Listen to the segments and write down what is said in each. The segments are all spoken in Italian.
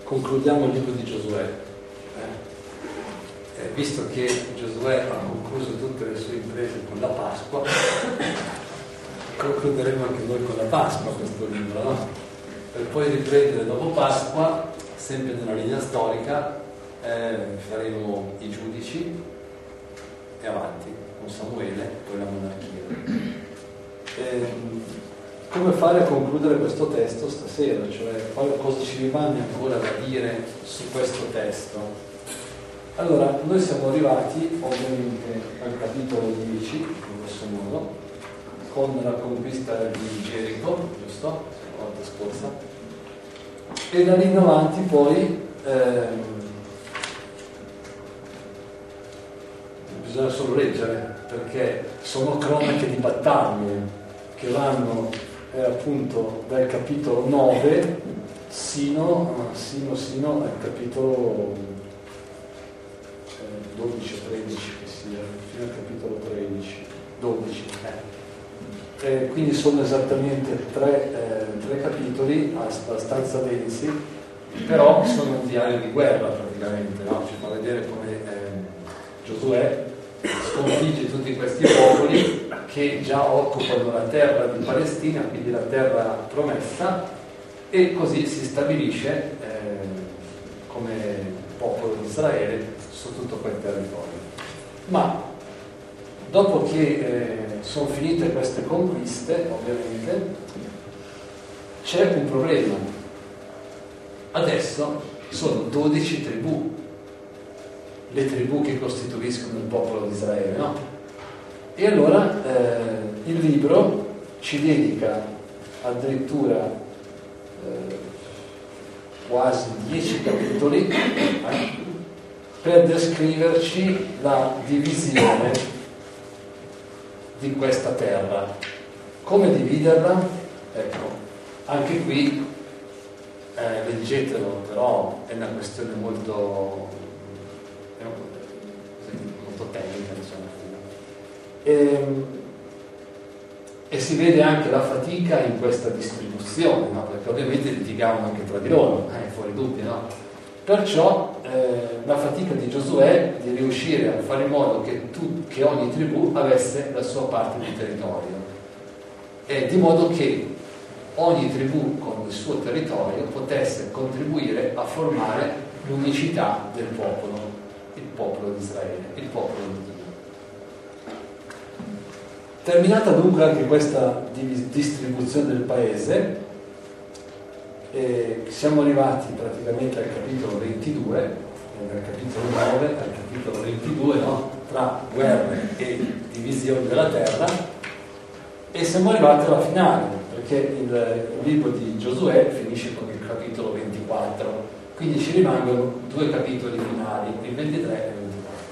concludiamo il libro di Giosuè. Visto che Giosuè ha concluso tutte le sue imprese con la Pasqua, concluderemo anche noi con la Pasqua questo libro, no? Per poi riprendere dopo Pasqua, sempre nella linea storica, faremo i giudici e avanti con Samuele, poi la monarchia. Come fare a concludere questo testo stasera? Cioè, cosa ci rimane ancora da dire su questo testo? Allora, noi siamo arrivati ovviamente al capitolo 10, in grosso modo, con la conquista di Gerico, giusto? La volta scorsa. E da lì in avanti poi bisogna solo leggere, perché sono cronache di battaglie che vanno appunto dal capitolo 9 sino al capitolo 12 o 13 che sia, fino al capitolo 13, 12. Quindi sono esattamente tre capitoli abbastanza densi, però sono un diario di guerra praticamente, no? Ci fa vedere come Giosuè sconfigge tutti questi popoli che già occupano la terra di Palestina, quindi la terra promessa, e così si stabilisce come popolo di Israele su tutto quel territorio. Ma dopo che sono finite queste conquiste, ovviamente, c'è un problema. Adesso sono 12 tribù, le tribù che costituiscono il popolo di Israele, no? E allora il libro ci dedica addirittura quasi 10 capitoli per descriverci la divisione di questa terra. Come dividerla? Ecco, anche qui leggetelo, però è una questione molto tecnica, insomma. E si vede anche la fatica in questa distribuzione, no? Perché ovviamente litigavano anche tra di loro, fuori dubbio, no? Perciò la fatica di Giosuè di riuscire a fare in modo che ogni tribù avesse la sua parte di territorio, e di modo che ogni tribù con il suo territorio potesse contribuire a formare l'unicità del popolo, il popolo di Israele, il popolo di Dio. Terminata dunque anche questa distribuzione del paese, siamo arrivati praticamente al capitolo 22, dal capitolo 9 al capitolo 22, no? Tra guerre e divisione della terra, e siamo arrivati alla finale, perché il libro di Giosuè finisce con il capitolo 24, quindi ci rimangono 2 capitoli finali, il 23 e il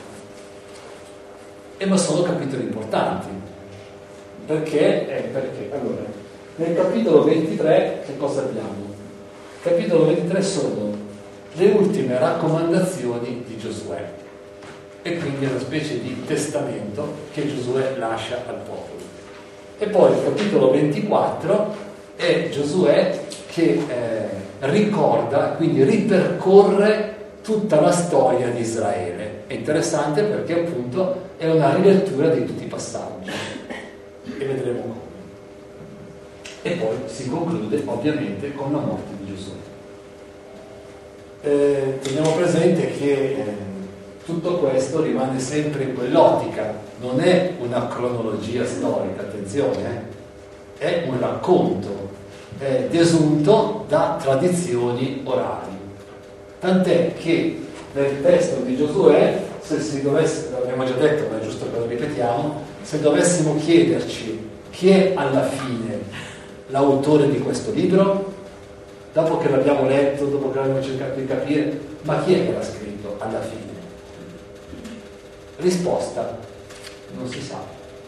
24. Ma sono capitoli importanti. Perché? Allora, nel capitolo 23 che cosa abbiamo? Il capitolo 23 sono le ultime raccomandazioni di Giosuè, e quindi è una specie di testamento che Giosuè lascia al popolo. E poi il capitolo 24 è Giosuè che ricorda, quindi ripercorre tutta la storia di Israele. È interessante perché appunto è una rilettura di tutti i passaggi, e vedremo come. E poi si conclude ovviamente con la morte di Giosuè. Teniamo presente che tutto questo rimane sempre in quell'ottica, non è una cronologia storica, attenzione, è un racconto desunto da tradizioni orali. Tant'è che nel testo di Giosuè, se si dovesse, l'abbiamo già detto, ma è giusto che lo ripetiamo, se dovessimo chiederci chi è alla fine l'autore di questo libro, dopo che l'abbiamo letto, dopo che l'abbiamo cercato di capire, ma chi è che l'ha scritto alla fine? Risposta: non si sa.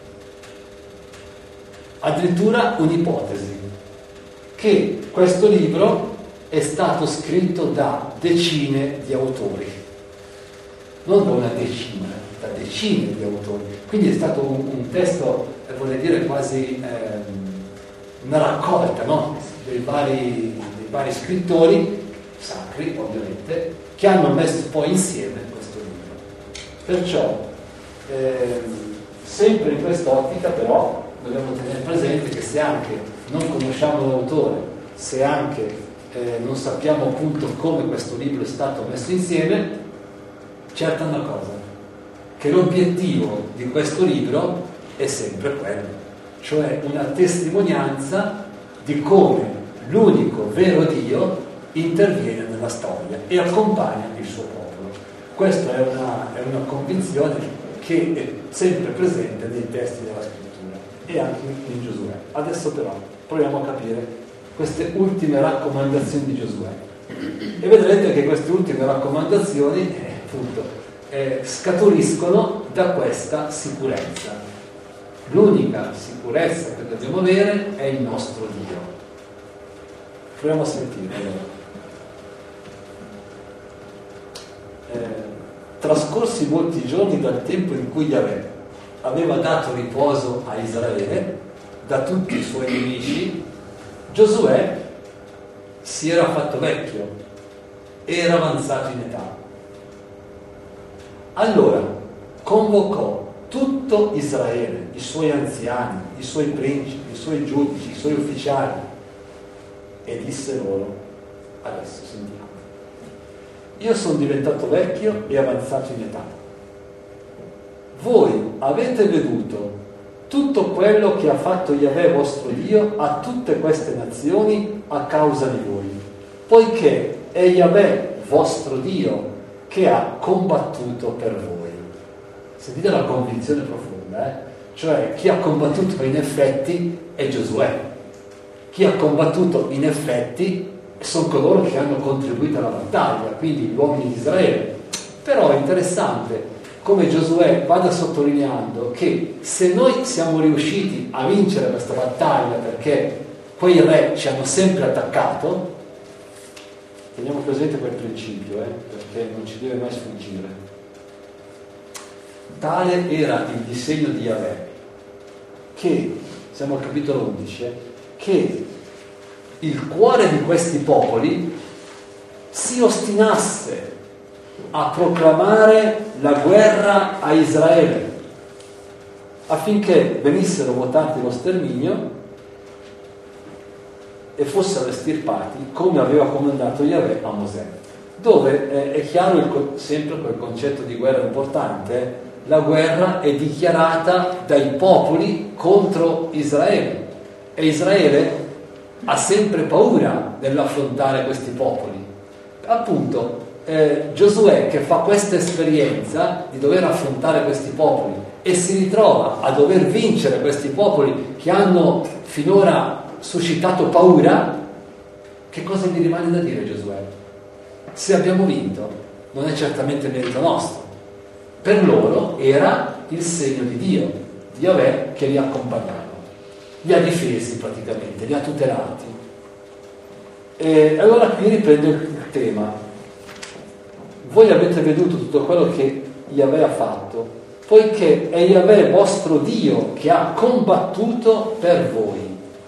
Addirittura un'ipotesi, che questo libro è stato scritto da decine di autori, non da una decina, da decine di autori. Quindi è stato un testo, vorrei dire quasi una raccolta, no? dei vari scrittori sacri ovviamente, che hanno messo poi insieme questo libro. Perciò sempre in quest'ottica però dobbiamo tenere presente che se anche non conosciamo l'autore, se anche non sappiamo appunto come questo libro è stato messo insieme, certa una cosa, che l'obiettivo di questo libro è sempre quello, cioè una testimonianza di come l'unico vero Dio interviene nella storia e accompagna il suo popolo. Questa è una convinzione che è sempre presente nei testi della scrittura e anche in Giosuè. Adesso però proviamo a capire queste ultime raccomandazioni di Giosuè e vedrete che queste ultime raccomandazioni appunto scaturiscono da questa sicurezza. L'unica sicurezza che dobbiamo avere è il nostro Dio. Proviamo a sentire trascorsi molti giorni dal tempo in cui Yahweh aveva dato riposo a Israele da tutti i suoi nemici, Giosuè si era fatto vecchio, era avanzato in età. Allora convocò tutto Israele, i suoi anziani, i suoi principi, i suoi giudici, i suoi ufficiali e disse loro, adesso sentiamo, io sono diventato vecchio e avanzato in età. Voi avete veduto tutto quello che ha fatto Yahweh vostro Dio a tutte queste nazioni a causa di voi, poiché è Yahweh vostro Dio che ha combattuto per voi. Sentite la convinzione profonda, cioè chi ha combattuto in effetti è Giosuè, chi ha combattuto in effetti sono coloro che hanno contribuito alla battaglia, quindi gli uomini di Israele. Però è interessante come Giosuè vada sottolineando che se noi siamo riusciti a vincere questa battaglia perché quei re ci hanno sempre attaccato, teniamo presente quel principio, perché non ci deve mai sfuggire. Tale era il disegno di Yahweh, che, siamo al capitolo 11, che il cuore di questi popoli si ostinasse a proclamare la guerra a Israele affinché venissero votati lo sterminio e fossero estirpati come aveva comandato Yahweh a Mosè, dove è chiaro sempre quel concetto di guerra importante. La guerra è dichiarata dai popoli contro Israele e Israele ha sempre paura nell'affrontare questi popoli. Appunto Giosuè, che fa questa esperienza di dover affrontare questi popoli e si ritrova a dover vincere questi popoli che hanno finora suscitato paura, che cosa gli rimane da dire Giosuè? Se abbiamo vinto non è certamente merito nostro, per loro era il segno di Dio, di Yahweh, che li accompagnava, li ha difesi praticamente, li ha tutelati. E allora qui riprendo il tema. Voi avete veduto tutto quello che Yahweh ha fatto, poiché è Yahweh vostro Dio che ha combattuto per voi.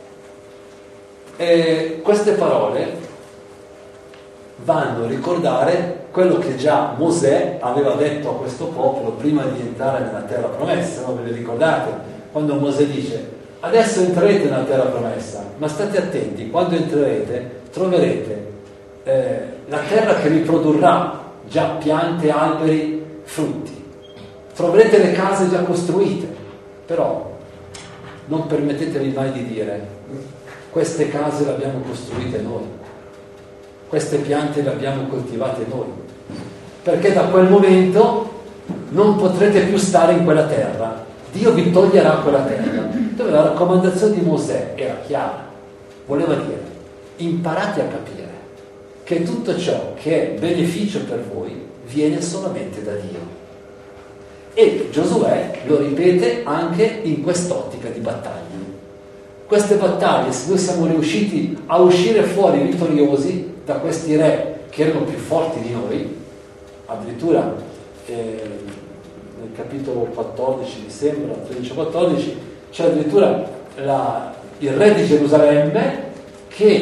E queste parole vanno a ricordare quello che già Mosè aveva detto a questo popolo prima di entrare nella terra promessa, no? Ve le ricordate? Quando Mosè dice: adesso entrerete nella terra promessa, ma state attenti, quando entrerete troverete la terra che vi produrrà già piante, alberi, frutti, troverete le case già costruite, però non permettetevi mai di dire: queste case le abbiamo costruite noi, queste piante le abbiamo coltivate noi, perché da quel momento non potrete più stare in quella terra, Dio vi toglierà quella terra. Dove la raccomandazione di Mosè era chiara, voleva dire: imparate a capire che tutto ciò che è beneficio per voi viene solamente da Dio. E Giosuè lo ripete anche in quest'ottica di battaglia. Queste battaglie, se noi siamo riusciti a uscire fuori vittoriosi da questi re che erano più forti di noi, addirittura nel capitolo 14 mi sembra, 13-14, c'è addirittura il re di Gerusalemme che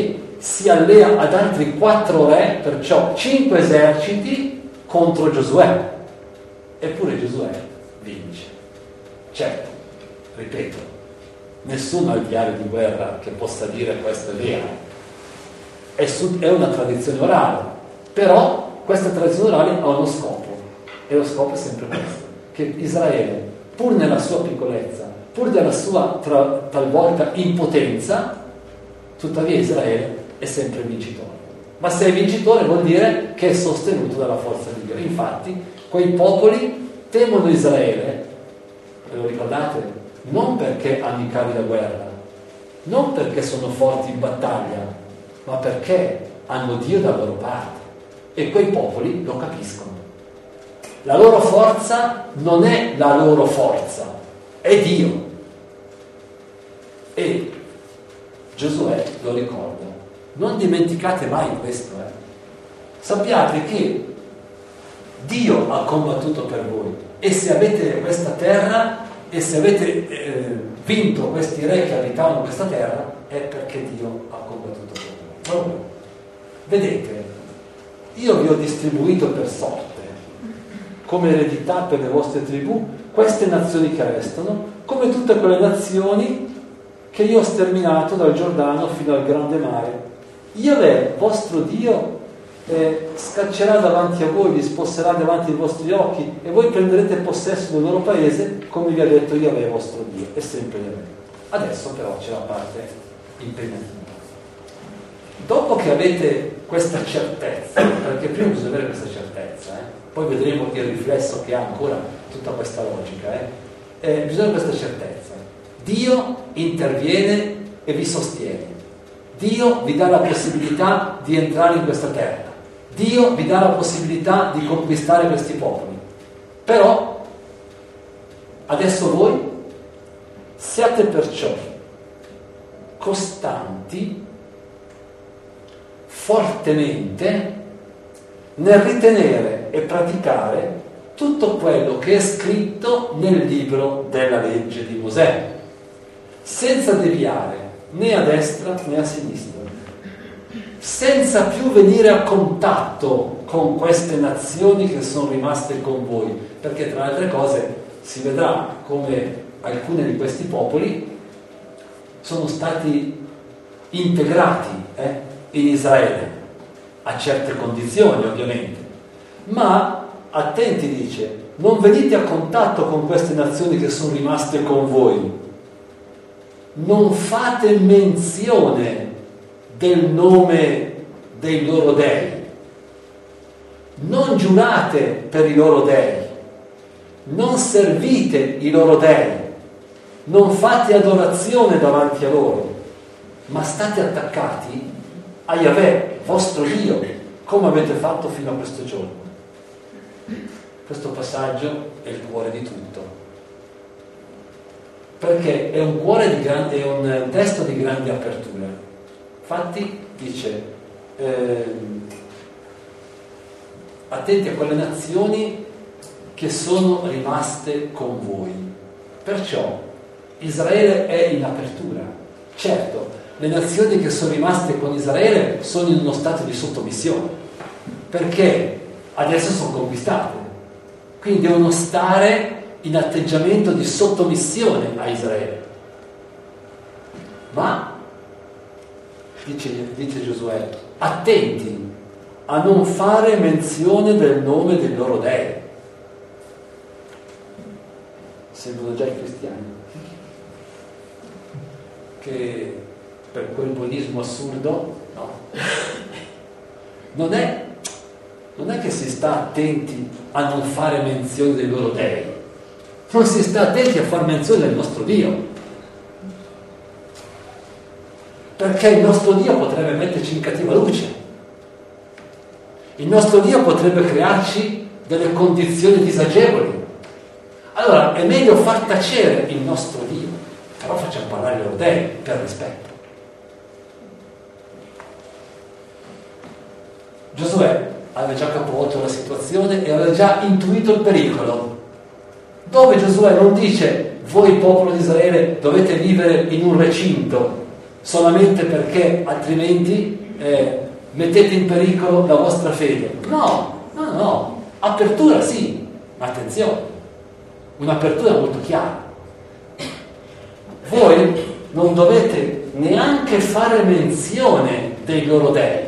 si allea ad altri 4 re, perciò 5 eserciti contro Giosuè. Eppure Giosuè vince. Certo, ripeto, nessuno ha il diario di guerra che possa dire questo è vero. È una tradizione orale, però questa tradizione orale ha uno scopo, e lo scopo è sempre questo, che Israele, pur nella sua piccolezza, pur nella sua talvolta impotenza, tuttavia Israele è sempre vincitore. Ma se è vincitore vuol dire che è sostenuto dalla forza di Dio. Infatti quei popoli temono Israele, ve lo ricordate? Non perché hanno i carri da guerra, non perché sono forti in battaglia, ma perché hanno Dio dalla loro parte. E quei popoli lo capiscono. La loro forza non è la loro forza, è Dio. E Giosuè lo ricorda. Non dimenticate mai questo. Sappiate che Dio ha combattuto per voi, e se avete questa terra, e se avete vinto questi re che abitavano questa terra, è perché Dio ha combattuto per voi. Vedete, io vi ho distribuito per sorte, come eredità per le vostre tribù, queste nazioni che restano, come tutte quelle nazioni che io ho sterminato dal Giordano fino al grande mare. Yahweh, vostro Dio, scaccerà davanti a voi, vi sposserà davanti ai vostri occhi, e voi prenderete possesso del loro paese, come vi ha detto Yahweh, vostro Dio. È sempre Yahweh. Adesso però c'è la parte impegnativa. Dopo che avete questa certezza, perché prima bisogna avere questa certezza, poi vedremo il riflesso che ha ancora tutta questa logica, bisogna avere questa certezza. Dio interviene e vi sostiene. Dio vi dà la possibilità di entrare in questa terra. Dio vi dà la possibilità di conquistare questi popoli. Però adesso voi siate perciò costanti fortemente nel ritenere e praticare tutto quello che è scritto nel libro della legge di Mosè, senza deviare né a destra né a sinistra, senza più venire a contatto con queste nazioni che sono rimaste con voi, perché tra le altre cose si vedrà come alcuni di questi popoli sono stati integrati in Israele, a certe condizioni ovviamente, ma attenti, dice, non venite a contatto con queste nazioni che sono rimaste con voi, non fate menzione del nome dei loro dei, non giurate per i loro dei, non servite i loro dei, non fate adorazione davanti a loro, ma state attaccati a Yahweh, vostro Dio, come avete fatto fino a questo giorno. Questo passaggio è il cuore di tutto, perché è un cuore di grande, è un testo di grande apertura. Infatti dice attenti a quelle nazioni che sono rimaste con voi. Perciò Israele è in apertura. Certo, le nazioni che sono rimaste con Israele sono in uno stato di sottomissione, perché adesso sono conquistate, quindi devono stare in atteggiamento di sottomissione a Israele. Ma dice Giosuè, attenti a non fare menzione del nome dei loro dei. Sembrano già i cristiani che per quel buonismo assurdo, no? Non è che si sta attenti a non fare menzione dei loro dei, non si sta attenti a fare menzione del nostro Dio, perché il nostro Dio potrebbe metterci in cattiva luce, il nostro Dio potrebbe crearci delle condizioni disagevoli. Allora è meglio far tacere il nostro Dio, però facciamo parlare i loro dei per rispetto. Giosuè aveva già capovolto la situazione e aveva già intuito il pericolo. Dove Giosuè non dice voi popolo di Israele dovete vivere in un recinto solamente perché altrimenti mettete in pericolo la vostra fede. No, apertura sì, ma attenzione, un'apertura molto chiara. Voi non dovete neanche fare menzione dei loro dei,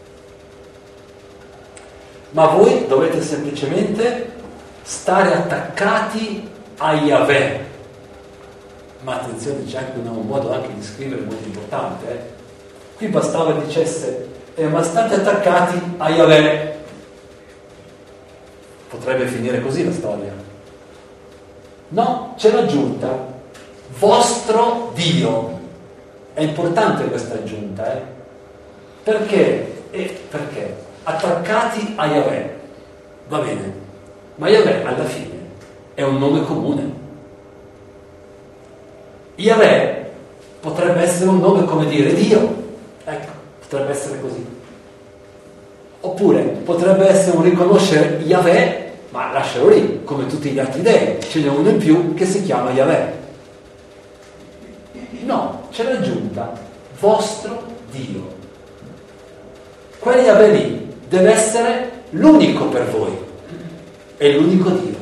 ma voi dovete semplicemente stare attaccati a Yahweh. Ma attenzione, c'è anche un modo anche di scrivere molto importante. Qui bastava dicesse ma state attaccati a Yahweh. Potrebbe finire così la storia. No, c'è l'aggiunta vostro Dio. È importante questa aggiunta, perché? Perché attaccati a Yahweh, va bene, ma Yahweh alla fine è un nome comune. Yahweh potrebbe essere un nome come dire Dio, ecco, potrebbe essere così. Oppure potrebbe essere un riconoscere Yahweh, ma lascialo lì, come tutti gli altri dei, ce n'è uno in più che si chiama Yahweh. No, c'è l'aggiunta vostro Dio. Quel Yahweh lì deve essere l'unico per voi, è l'unico Dio.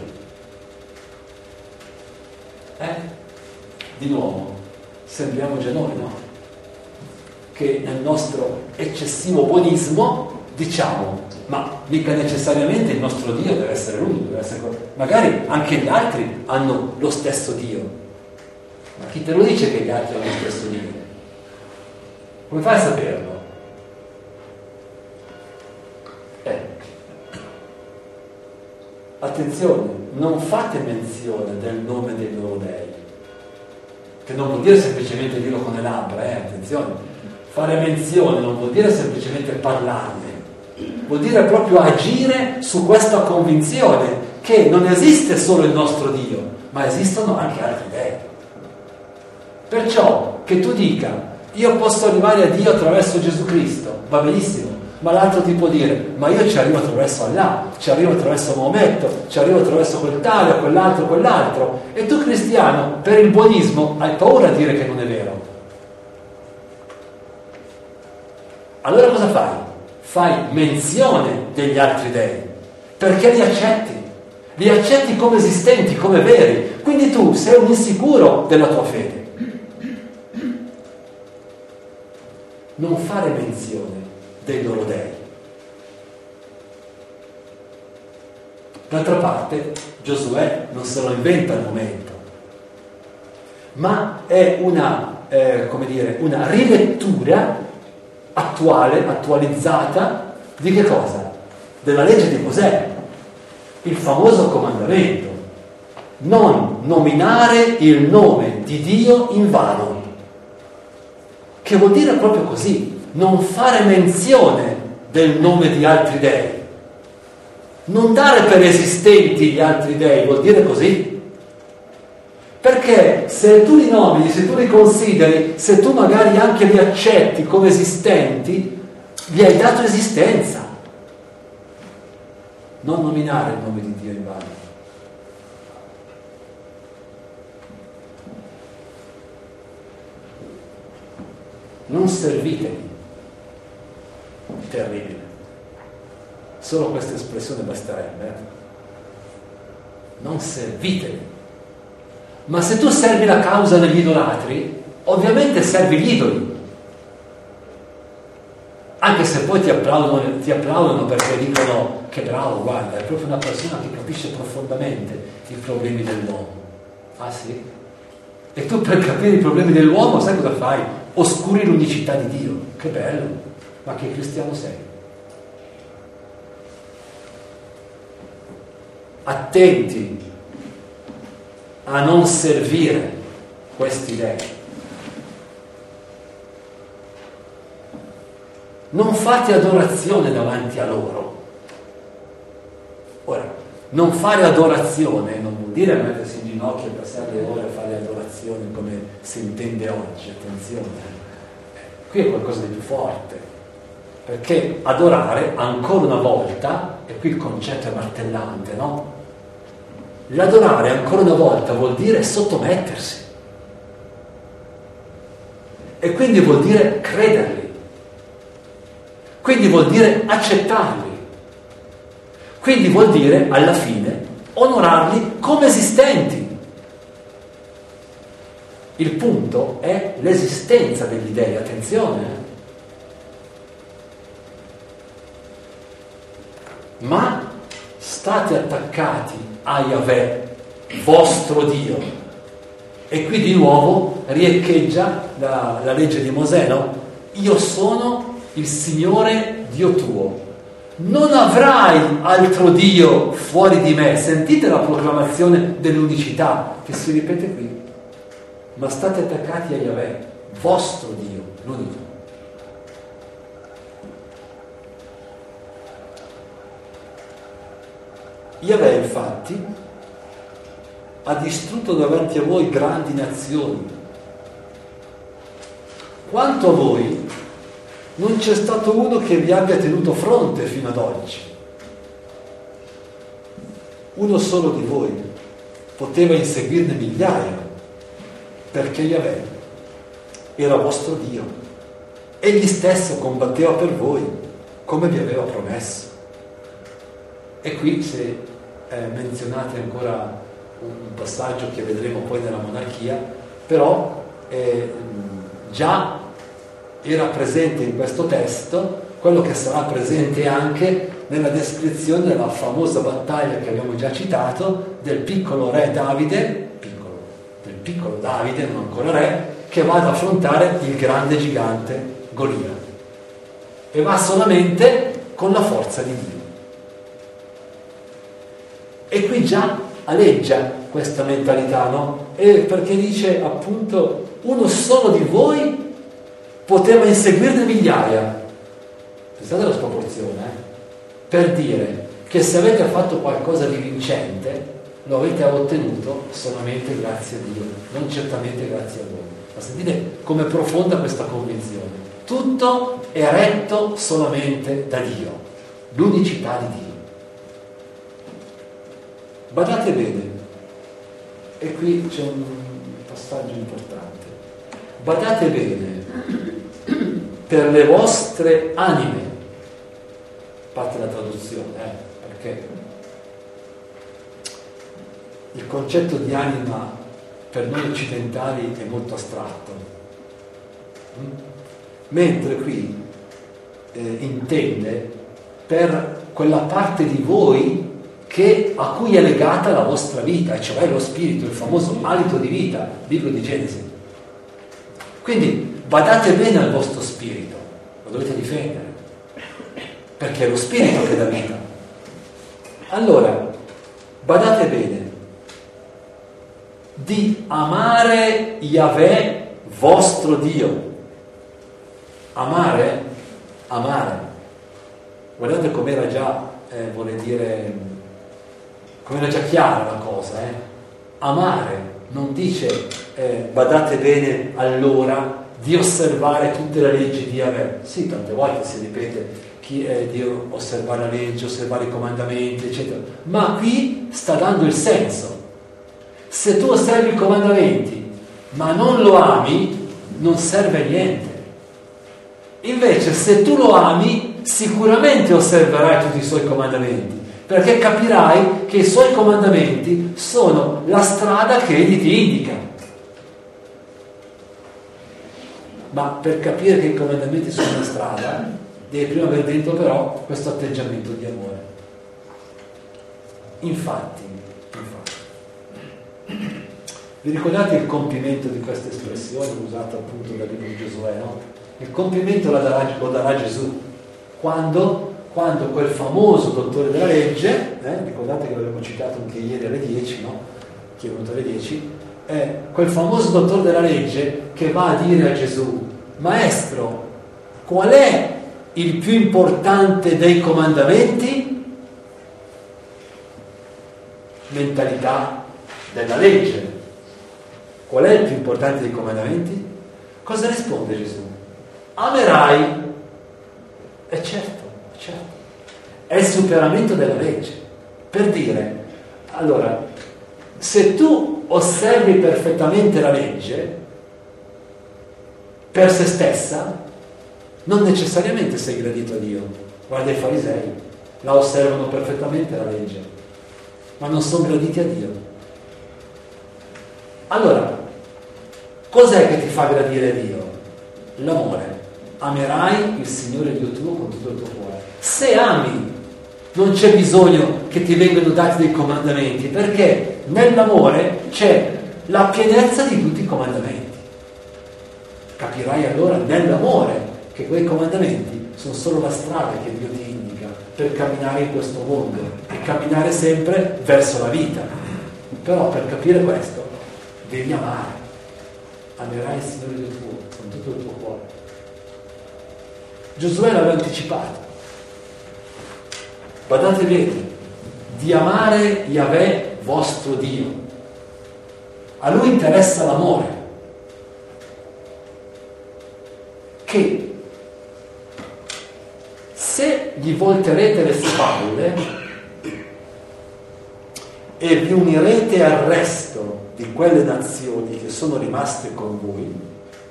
Di nuovo, sembriamo già noi, no? Che nel nostro eccessivo buonismo diciamo, ma mica necessariamente il nostro Dio deve essere l'unico, deve essere... magari anche gli altri hanno lo stesso Dio. Ma chi te lo dice che gli altri hanno lo stesso Dio? Come fai a saperlo? Attenzione, non fate menzione del nome dei loro dei, che non vuol dire semplicemente dirlo con le labbra, attenzione. Fare menzione non vuol dire semplicemente parlarne, vuol dire proprio agire su questa convinzione che non esiste solo il nostro Dio, ma esistono anche altri dei. Perciò che tu dica io posso arrivare a Dio attraverso Gesù Cristo, va benissimo, ma l'altro ti può dire ma io ci arrivo attraverso Allah, ci arrivo attraverso Maometto, ci arrivo attraverso quel tale, quell'altro, e tu cristiano per il buonismo hai paura di dire che non è vero. Allora cosa fai? Fai menzione degli altri dei, perché li accetti come esistenti, come veri, quindi tu sei un insicuro della tua fede. Non fare menzione dei loro dei. D'altra parte Giosuè non se lo inventa al momento, ma è una rilettura attualizzata di che cosa? Della legge di Mosè, il famoso comandamento: non nominare il nome di Dio in vano, che vuol dire proprio così, non fare menzione del nome di altri dei, non dare per esistenti gli altri dei, vuol dire così. Perché se tu li nomini, se tu li consideri, se tu magari anche li accetti come esistenti, gli hai dato esistenza. Non nominare il nome di Dio in vano. Non servitevi. Terribile. Solo questa espressione basterebbe. Non servitevi. Ma se tu servi la causa degli idolatri, ovviamente servi gli idoli. Anche se poi ti applaudono perché dicono che bravo, guarda, è proprio una persona che capisce profondamente i problemi dell'uomo. Ah sì? E tu per capire i problemi dell'uomo sai cosa fai? Oscuri l'unicità di Dio. Che bello, ma che cristiano sei? Attenti a non servire questi dei. Non fate adorazione davanti a loro. Ora, non fare adorazione non vuol dire mettersi in ginocchio e passare le ore a fare adorazione come si intende oggi, attenzione. Qui è qualcosa di più forte, perché adorare ancora una volta, e qui il concetto è martellante, no? L'adorare ancora una volta vuol dire sottomettersi, e quindi vuol dire crederli. quindi vuol dire accettarli, quindi vuol dire alla fine onorarli come esistenti. Il punto è l'esistenza degli dei, attenzione. Ma state attaccati a Yahweh, vostro Dio. E qui di nuovo riecheggia la legge di Mosè, no? Io sono il Signore Dio tuo. Non avrai altro Dio fuori di me. Sentite la proclamazione dell'unicità che si ripete qui. Ma state attaccati a Yahweh, vostro Dio, l'unico. Yahweh, infatti, ha distrutto davanti a voi grandi nazioni. Quanto a voi, non c'è stato uno che vi abbia tenuto fronte fino ad oggi. Uno solo di voi poteva inseguirne migliaia, perché Yahweh era vostro Dio. Egli stesso combatteva per voi, come vi aveva promesso. E qui, se menzionate ancora un passaggio che vedremo poi nella monarchia, però già era presente in questo testo quello che sarà presente anche nella descrizione della famosa battaglia che abbiamo già citato del piccolo re Davide, del piccolo Davide, non ancora re, che va ad affrontare il grande gigante Golia, e va solamente con la forza di Dio. E qui già aleggia questa mentalità, no? E perché dice appunto uno solo di voi poteva inseguirne migliaia. Pensate alla sproporzione, per dire che se avete fatto qualcosa di vincente lo avete ottenuto solamente grazie a Dio, non certamente grazie a voi. Ma sentite come profonda questa convinzione. Tutto è retto solamente da Dio, l'unicità di Dio. Badate bene, e qui c'è un passaggio importante. Badate bene per le vostre anime, parte la traduzione, perché il concetto di anima per noi occidentali è molto astratto, mentre qui intende per quella parte di voi a cui è legata la vostra vita, e cioè lo spirito, il famoso alito di vita, libro di Genesi. Quindi badate bene al vostro spirito, lo dovete difendere, perché è lo spirito che dà vita. Allora, badate bene di amare Yahweh, vostro Dio. Amare. Guardate com'era già, vuole dire, come era già chiara la cosa, amare non dice badate bene allora di osservare tutte le leggi di Yahweh. Sì, tante volte si ripete di osservare la legge, osservare i comandamenti, eccetera, ma qui sta dando il senso. Se tu osservi i comandamenti ma non lo ami, non serve a niente. Invece se tu lo ami, sicuramente osserverai tutti i suoi comandamenti, perché capirai che i suoi comandamenti sono la strada che egli ti indica. Ma per capire che i comandamenti sono la strada, devi prima aver dentro però questo atteggiamento di amore. Infatti, vi ricordate il compimento di questa espressione usata appunto dal libro di Giosuè, no? Il compimento lo darà Gesù quando quel famoso dottore della legge, ricordate che l'abbiamo citato anche ieri alle 10, no? Chi è venuto alle 10, quel famoso dottore della legge che va a dire a Gesù: Maestro, qual è il più importante dei comandamenti? Mentalità della legge. Qual è il più importante dei comandamenti? Cosa risponde Gesù? Amerai. E certo, è il superamento della legge. Per dire, allora, se tu osservi perfettamente la legge per se stessa, Non necessariamente sei gradito a Dio. Guarda i farisei, la osservano perfettamente la legge, ma non sono graditi a Dio. Allora, cos'è che ti fa gradire Dio? L'amore. Amerai il Signore Dio tuo con tutto il tuo cuore. Se ami, non c'è bisogno che ti vengano dati dei comandamenti, perché nell'amore c'è la pienezza di tutti i comandamenti. Capirai allora nell'amore che quei comandamenti sono solo la strada che Dio ti indica per camminare in questo mondo e camminare sempre verso la vita. Però per capire questo devi amare. Amerai il Signore Dio tuo con tutto il tuo cuore. Giosuè l'aveva anticipato. Badate bene, di amare Yahweh vostro Dio. A lui interessa l'amore. Che se gli volterete le spalle e vi unirete al resto di quelle nazioni che sono rimaste con voi,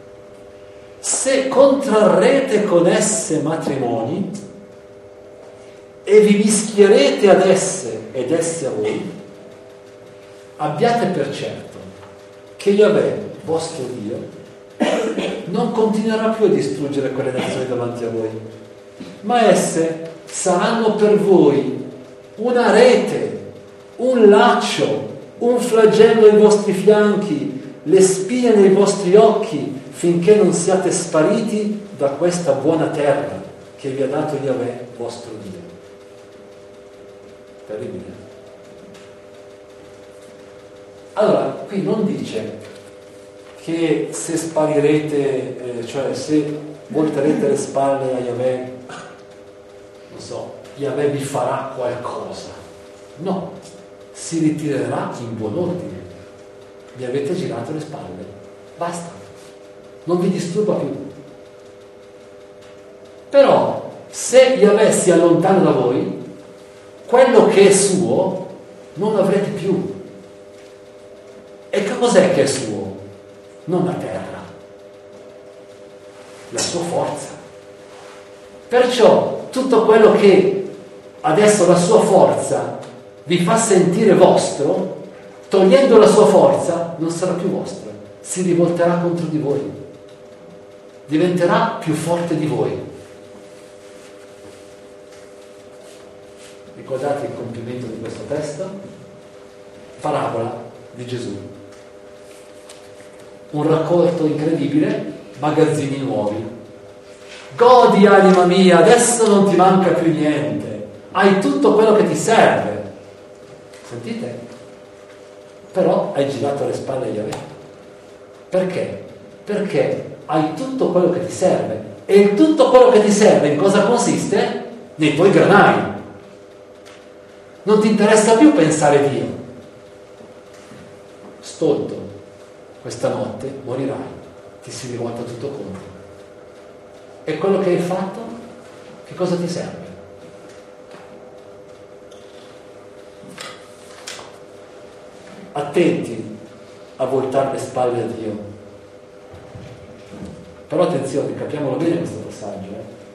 se contrarrete con esse matrimoni e vi mischierete ad esse ed esse a voi, abbiate per certo che Yahweh, vostro Dio, non continuerà più a distruggere quelle nazioni davanti a voi, ma esse saranno per voi una rete, un laccio, un flagello ai vostri fianchi, le spine nei vostri occhi, finché non siate spariti da questa buona terra che vi ha dato Yahweh, vostro Dio. Terribile. Allora, qui non dice che se sparirete, cioè se volterete le spalle a Yahweh, non so, Yahweh vi farà qualcosa. No, si ritirerà in buon ordine. Vi avete girato le spalle. Basta. Non vi disturba più. Però, se Yahweh si allontana da voi, quello che è suo non lo avrete più. E che cos'è che è suo? Non la terra, la sua forza. Perciò tutto quello che adesso la sua forza vi fa sentire vostro, togliendo la sua forza, non sarà più vostro, si rivolterà contro di voi, diventerà più forte di voi. Ricordate il compimento di questo testo? Parabola di Gesù. Un raccolto incredibile, magazzini nuovi. Godi, anima mia, adesso non ti manca più niente, hai tutto quello che ti serve. Sentite? Però hai girato le spalle a Yahweh. Perché? Perché hai tutto quello che ti serve. E il tutto quello che ti serve in cosa consiste? Nei tuoi granai. Non ti interessa più pensare a Dio. Stolto, questa notte morirai, ti si rivolta tutto contro. E quello che hai fatto, che cosa ti serve? Attenti a voltare le spalle a Dio. Però attenzione, capiamolo bene questo passaggio.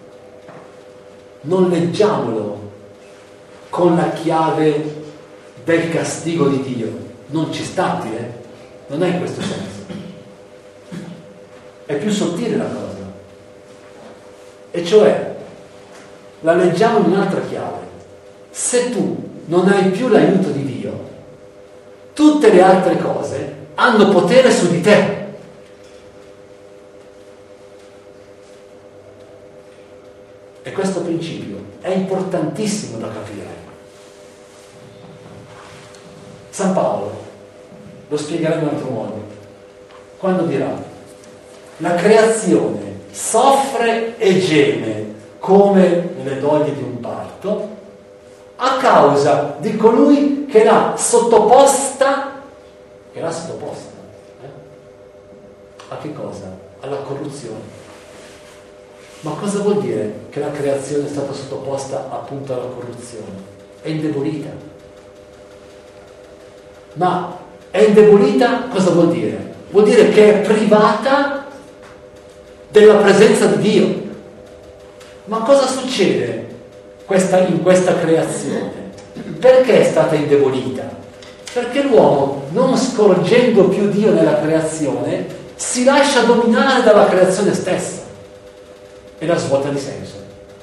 Non leggiamolo con la chiave del castigo di Dio. Non ci stati, non è in questo senso. È più sottile la cosa. E cioè, la leggiamo in un'altra chiave. Se tu non hai più l'aiuto di Dio, tutte le altre cose hanno potere su di te. E questo principio è importantissimo da capire. San Paolo lo spiegherà in un altro modo, quando dirà: la creazione soffre e geme come nelle doglie di un parto a causa di colui che l'ha sottoposta a che cosa? Alla corruzione. Ma cosa vuol dire che la creazione è stata sottoposta appunto alla corruzione? È indebolita. Ma è indebolita cosa vuol dire? Vuol dire che è privata della presenza di Dio. Ma cosa succede in questa creazione? Perché è stata indebolita? Perché l'uomo, non scorgendo più Dio nella creazione, si lascia dominare dalla creazione stessa e la svuota di senso.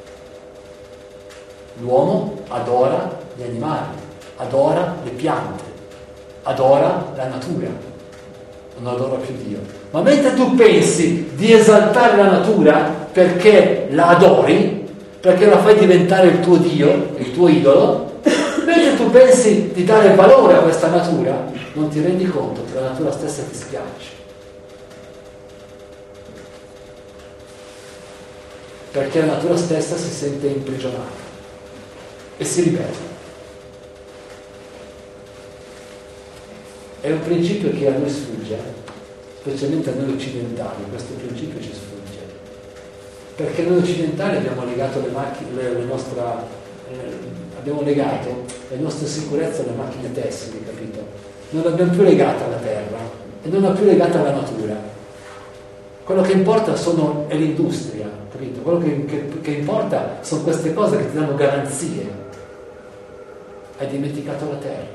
L'uomo adora gli animali, adora le piante, adora la natura, non adora più Dio. Ma mentre tu pensi di esaltare la natura perché la adori, perché la fai diventare il tuo Dio, il tuo idolo, mentre tu pensi di dare valore a questa natura, non ti rendi conto che la natura stessa ti schiaccia. Perché la natura stessa si sente imprigionata e si ribella. È un principio che a noi sfugge, specialmente a noi occidentali, questo principio ci sfugge. Perché noi occidentali abbiamo legato abbiamo legato le nostre sicurezze alle macchine tessili, capito? Non l'abbiamo più legata alla terra e non l'abbiamo più legata alla natura. Quello che importa è l'industria, capito? Quello che importa sono queste cose che ti danno garanzie. Hai dimenticato la terra.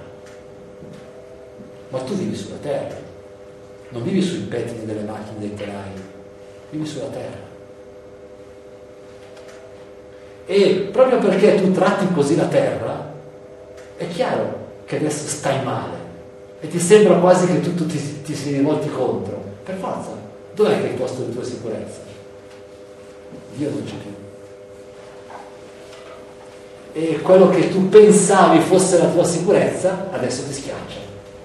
Ma tu vivi sulla terra, non vivi sui pettini delle macchine dei telai, vivi sulla terra. E proprio perché tu tratti così la terra, è chiaro che adesso stai male e ti sembra quasi che tutto ti si rivolti contro. Per forza, dov'è che è il posto di tua sicurezza? Dio non c'è più. E quello che tu pensavi fosse la tua sicurezza, adesso ti schiaccia.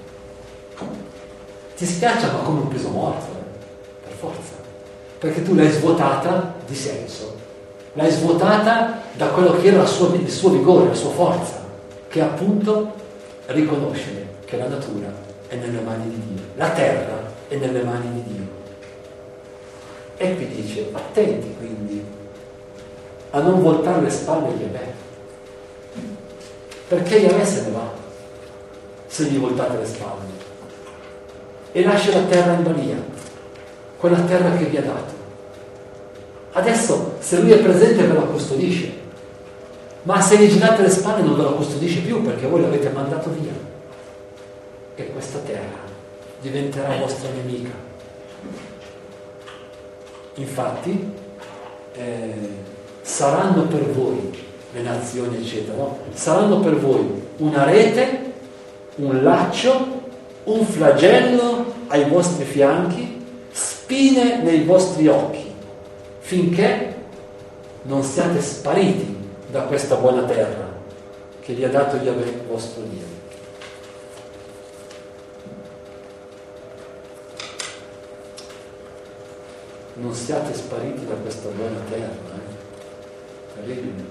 Ti schiaccia ma come un peso morto, per forza. Perché tu l'hai svuotata di senso. L'hai svuotata da quello che era il suo vigore, la sua forza, che è appunto riconoscere che la natura è nelle mani di Dio, la terra è nelle mani di Dio. E qui dice, attenti quindi a non voltare le spalle a Yahweh, perché Yahweh se ne va se gli voltate le spalle e lascia la terra in balia, quella terra che vi ha dato. Adesso, se lui è presente, ve la custodisce, ma se gli girate le spalle non ve la custodisce più perché voi l'avete mandato via. E questa terra diventerà vostra nemica. Infatti, saranno per voi le nazioni, eccetera, no? Saranno per voi una rete, un laccio, un flagello ai vostri fianchi, spine nei vostri occhi, finché non siate spariti da questa buona terra che vi ha dato Yahweh vostro Dio. Non siate spariti da questa buona terra, terribile.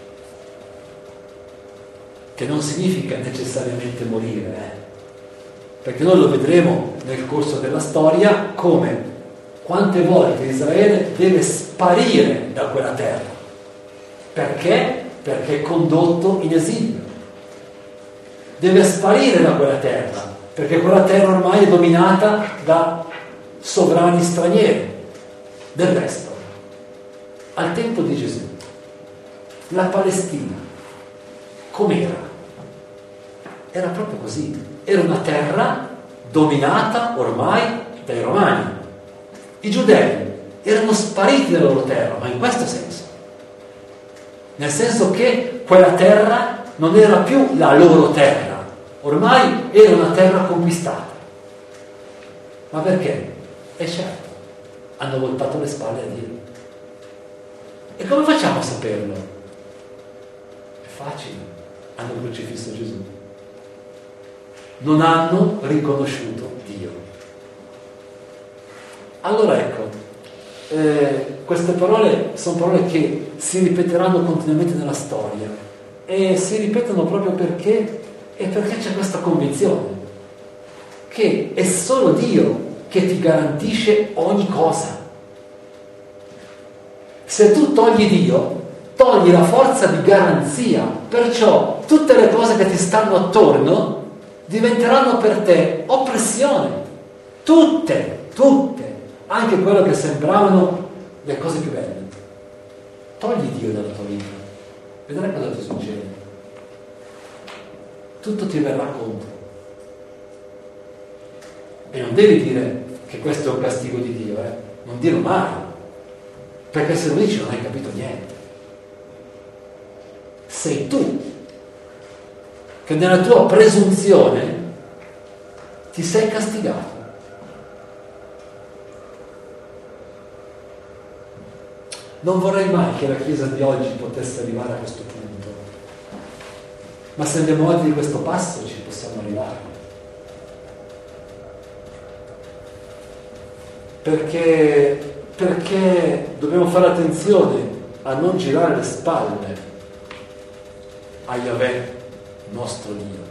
Che non significa necessariamente morire, perché noi lo vedremo nel corso della storia come quante volte Israele deve sparire da quella terra. Perché? Perché è condotto in esilio. Deve sparire da quella terra, perché quella terra ormai è dominata da sovrani stranieri. Del resto, al tempo di Gesù, la Palestina, com'era? Era proprio così. Era una terra dominata ormai dai Romani. I giudei erano spariti dalla loro terra, ma in questo senso. Nel senso che quella terra non era più la loro terra, ormai era una terra conquistata. Ma perché? E certo, hanno voltato le spalle a Dio. E come facciamo a saperlo? È facile, hanno crocifisso Gesù. Non hanno riconosciuto Dio. Allora ecco, queste parole sono parole che si ripeteranno continuamente nella storia e si ripetono proprio perché c'è questa convinzione che è solo Dio che ti garantisce ogni cosa. Se tu togli Dio, togli la forza di garanzia, perciò tutte le cose che ti stanno attorno diventeranno per te oppressione, tutte, anche quello che sembravano le cose più belle, togli Dio dalla tua vita, vedrai cosa ti succede. Tutto ti verrà contro. E non devi dire che questo è un castigo di Dio, non dirlo mai, perché se lo dici non hai capito niente. Sei tu che nella tua presunzione ti sei castigato. Non vorrei mai che la Chiesa di oggi potesse arrivare a questo punto, ma se andiamo avanti di questo passo ci possiamo arrivare. Perché dobbiamo fare attenzione a non girare le spalle a Yahweh, nostro Dio.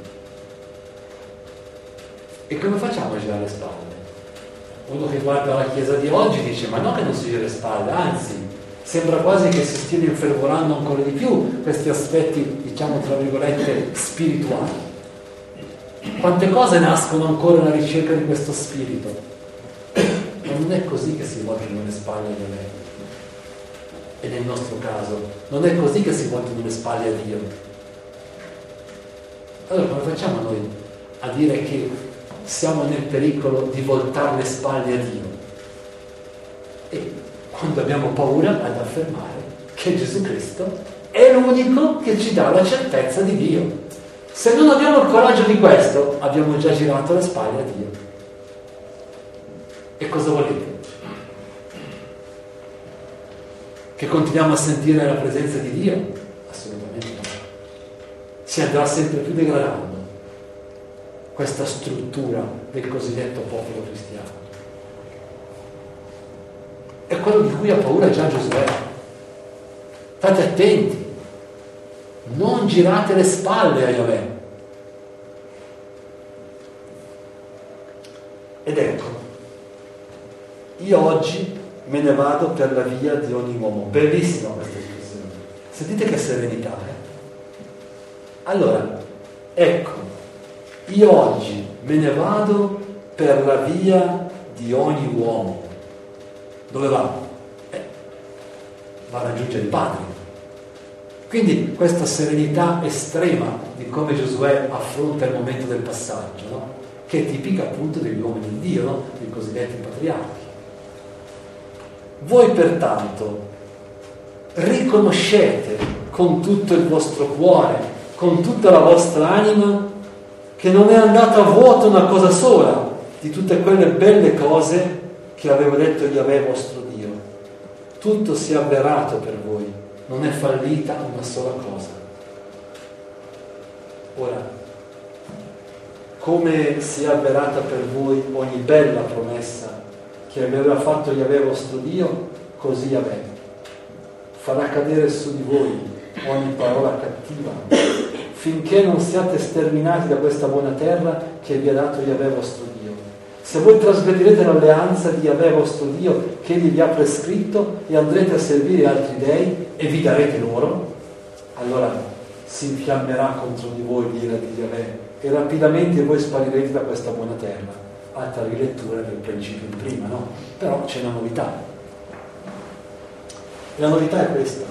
E come facciamo a girare le spalle? Uno che guarda la Chiesa di oggi dice: ma no che non si gira le spalle, anzi, sembra quasi che si stiano infervorando ancora di più questi aspetti, diciamo tra virgolette, spirituali. Quante cose nascono ancora nella ricerca di questo spirito. Ma non è così che si voltano le spalle a Dio. E nel nostro caso non è così che si voltano le spalle a Dio. Allora come facciamo noi a dire che siamo nel pericolo di voltare le spalle a Dio? E quando abbiamo paura ad affermare che Gesù Cristo è l'unico che ci dà la certezza di Dio. Se non abbiamo il coraggio di questo, abbiamo già girato le spalle a Dio. E cosa volete? Che continuiamo a sentire la presenza di Dio? Assolutamente no. Si andrà sempre più degradando questa struttura del cosiddetto popolo cristiano. È quello di cui ha paura già Giosuè. State attenti, non girate le spalle a Yahweh. Ed ecco, io oggi me ne vado per la via di ogni uomo. Bellissima questa espressione. Sentite che serenità, Allora, ecco, io oggi me ne vado per la via di ogni uomo. Dove va? Va a raggiungere il Padre. Quindi questa serenità estrema di come Giosuè affronta il momento del passaggio, no? Che è tipica appunto degli uomini di Dio, no? Dei cosiddetti patriarchi. Voi pertanto riconoscete con tutto il vostro cuore, con tutta la vostra anima, che non è andata a vuoto una cosa sola di tutte quelle belle cose che aveva detto Yahweh vostro Dio. Tutto si è avverato per voi, non è fallita una sola cosa. Ora, come si è avverata per voi ogni bella promessa che aveva fatto Yahweh vostro Dio, così Yahweh farà cadere su di voi ogni parola cattiva, finché non siate sterminati da questa buona terra che vi ha dato Yahweh vostro Dio. Se voi trasgredirete l'alleanza di Yahweh vostro Dio che egli vi ha prescritto e andrete a servire altri dei e vi darete loro, allora si infiammerà contro di voi l'ira di Yahweh e rapidamente voi sparirete da questa buona terra. Altra rilettura del principio di prima, no? Però c'è una novità. La novità è questa: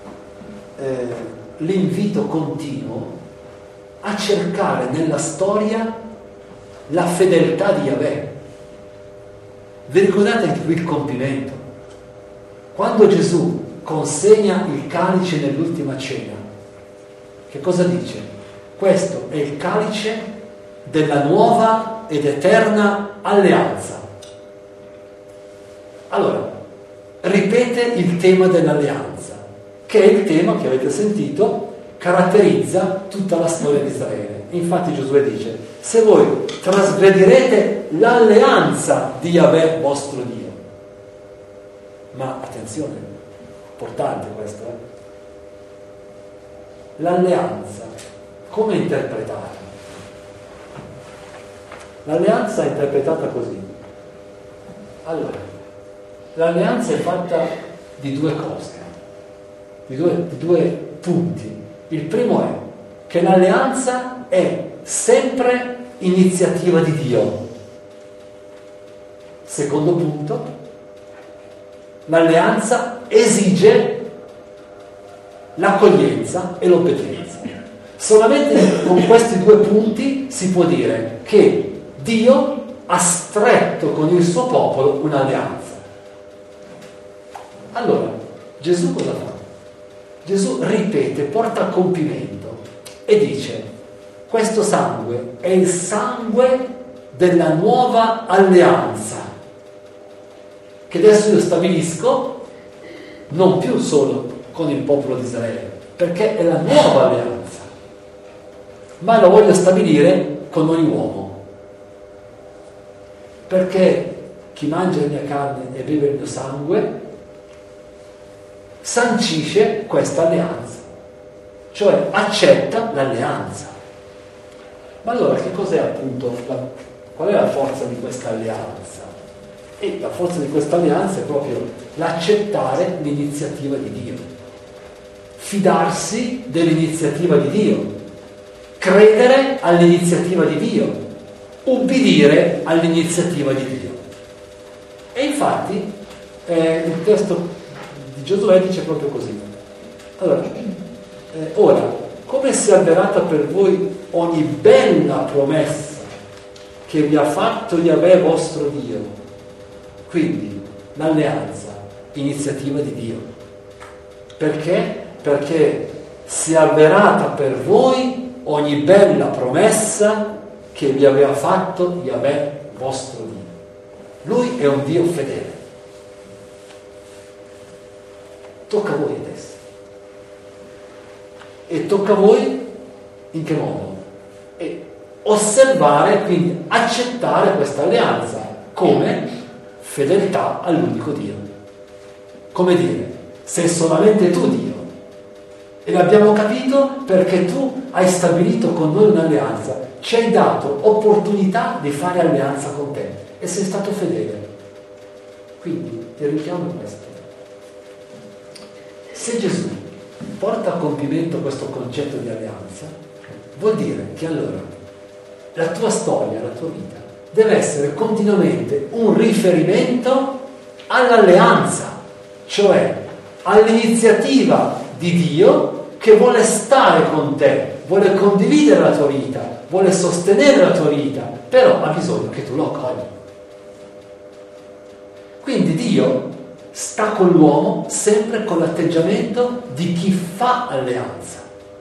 l'invito continuo a cercare nella storia la fedeltà di Yahweh. Vi ricordate anche qui il compimento? Quando Gesù consegna il calice nell'ultima cena, che cosa dice? Questo è il calice della nuova ed eterna alleanza. Allora, ripete il tema dell'alleanza, che è il tema che avete sentito caratterizza tutta la storia di Israele. Infatti Giosuè dice: se voi trasgredirete l'alleanza di Yahweh vostro Dio. Ma attenzione, importante questo, L'alleanza, come è interpretata? L'alleanza è interpretata così. Allora, l'alleanza è fatta di due cose, di due punti. Il primo è che l'alleanza è sempre iniziativa di Dio. Secondo punto, l'alleanza esige l'accoglienza e l'obbedienza. Solamente con questi due punti si può dire che Dio ha stretto con il suo popolo un'alleanza. Allora, Gesù cosa fa? Gesù ripete, porta a compimento e dice: questo sangue è il sangue della nuova alleanza, che adesso io stabilisco non più solo con il popolo di Israele, perché è la nuova alleanza, ma lo voglio stabilire con ogni uomo, perché chi mangia la mia carne e beve il mio sangue sancisce questa alleanza, cioè accetta l'alleanza. Ma allora che cos'è appunto, qual è la forza di questa alleanza? E la forza di questa alleanza è proprio l'accettare l'iniziativa di Dio, fidarsi dell'iniziativa di Dio, credere all'iniziativa di Dio, ubbidire all'iniziativa di Dio. E infatti il testo di Giosuè dice proprio così. Allora, ora, come si è avverata per voi ogni bella promessa che vi ha fatto Yahweh vostro Dio? Quindi l'alleanza, iniziativa di Dio. Perché? Perché si è avverata per voi ogni bella promessa che vi aveva fatto Yahweh vostro Dio. Lui è un Dio fedele. Tocca a voi adesso. E tocca a voi in che modo? E osservare, quindi accettare questa alleanza come fedeltà all'unico Dio. Come dire, sei solamente tu Dio. E l'abbiamo capito perché tu hai stabilito con noi un'alleanza, ci hai dato opportunità di fare alleanza con te e sei stato fedele. Quindi ti richiamo questo. Se Gesù porta a compimento questo concetto di alleanza, vuol dire che allora la tua storia, la tua vita deve essere continuamente un riferimento all'alleanza, cioè all'iniziativa di Dio che vuole stare con te, vuole condividere la tua vita, vuole sostenere la tua vita, però ha bisogno che tu lo accogli. Quindi Dio sta con l'uomo sempre con l'atteggiamento di chi fa alleanza,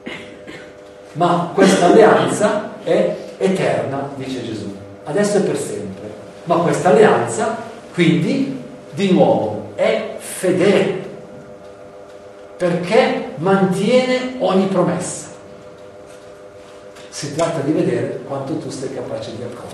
ma questa alleanza è eterna, dice Gesù, adesso è per sempre, ma questa alleanza quindi di nuovo è fedele perché mantiene ogni promessa. Si tratta di vedere quanto tu sei capace di accogliere.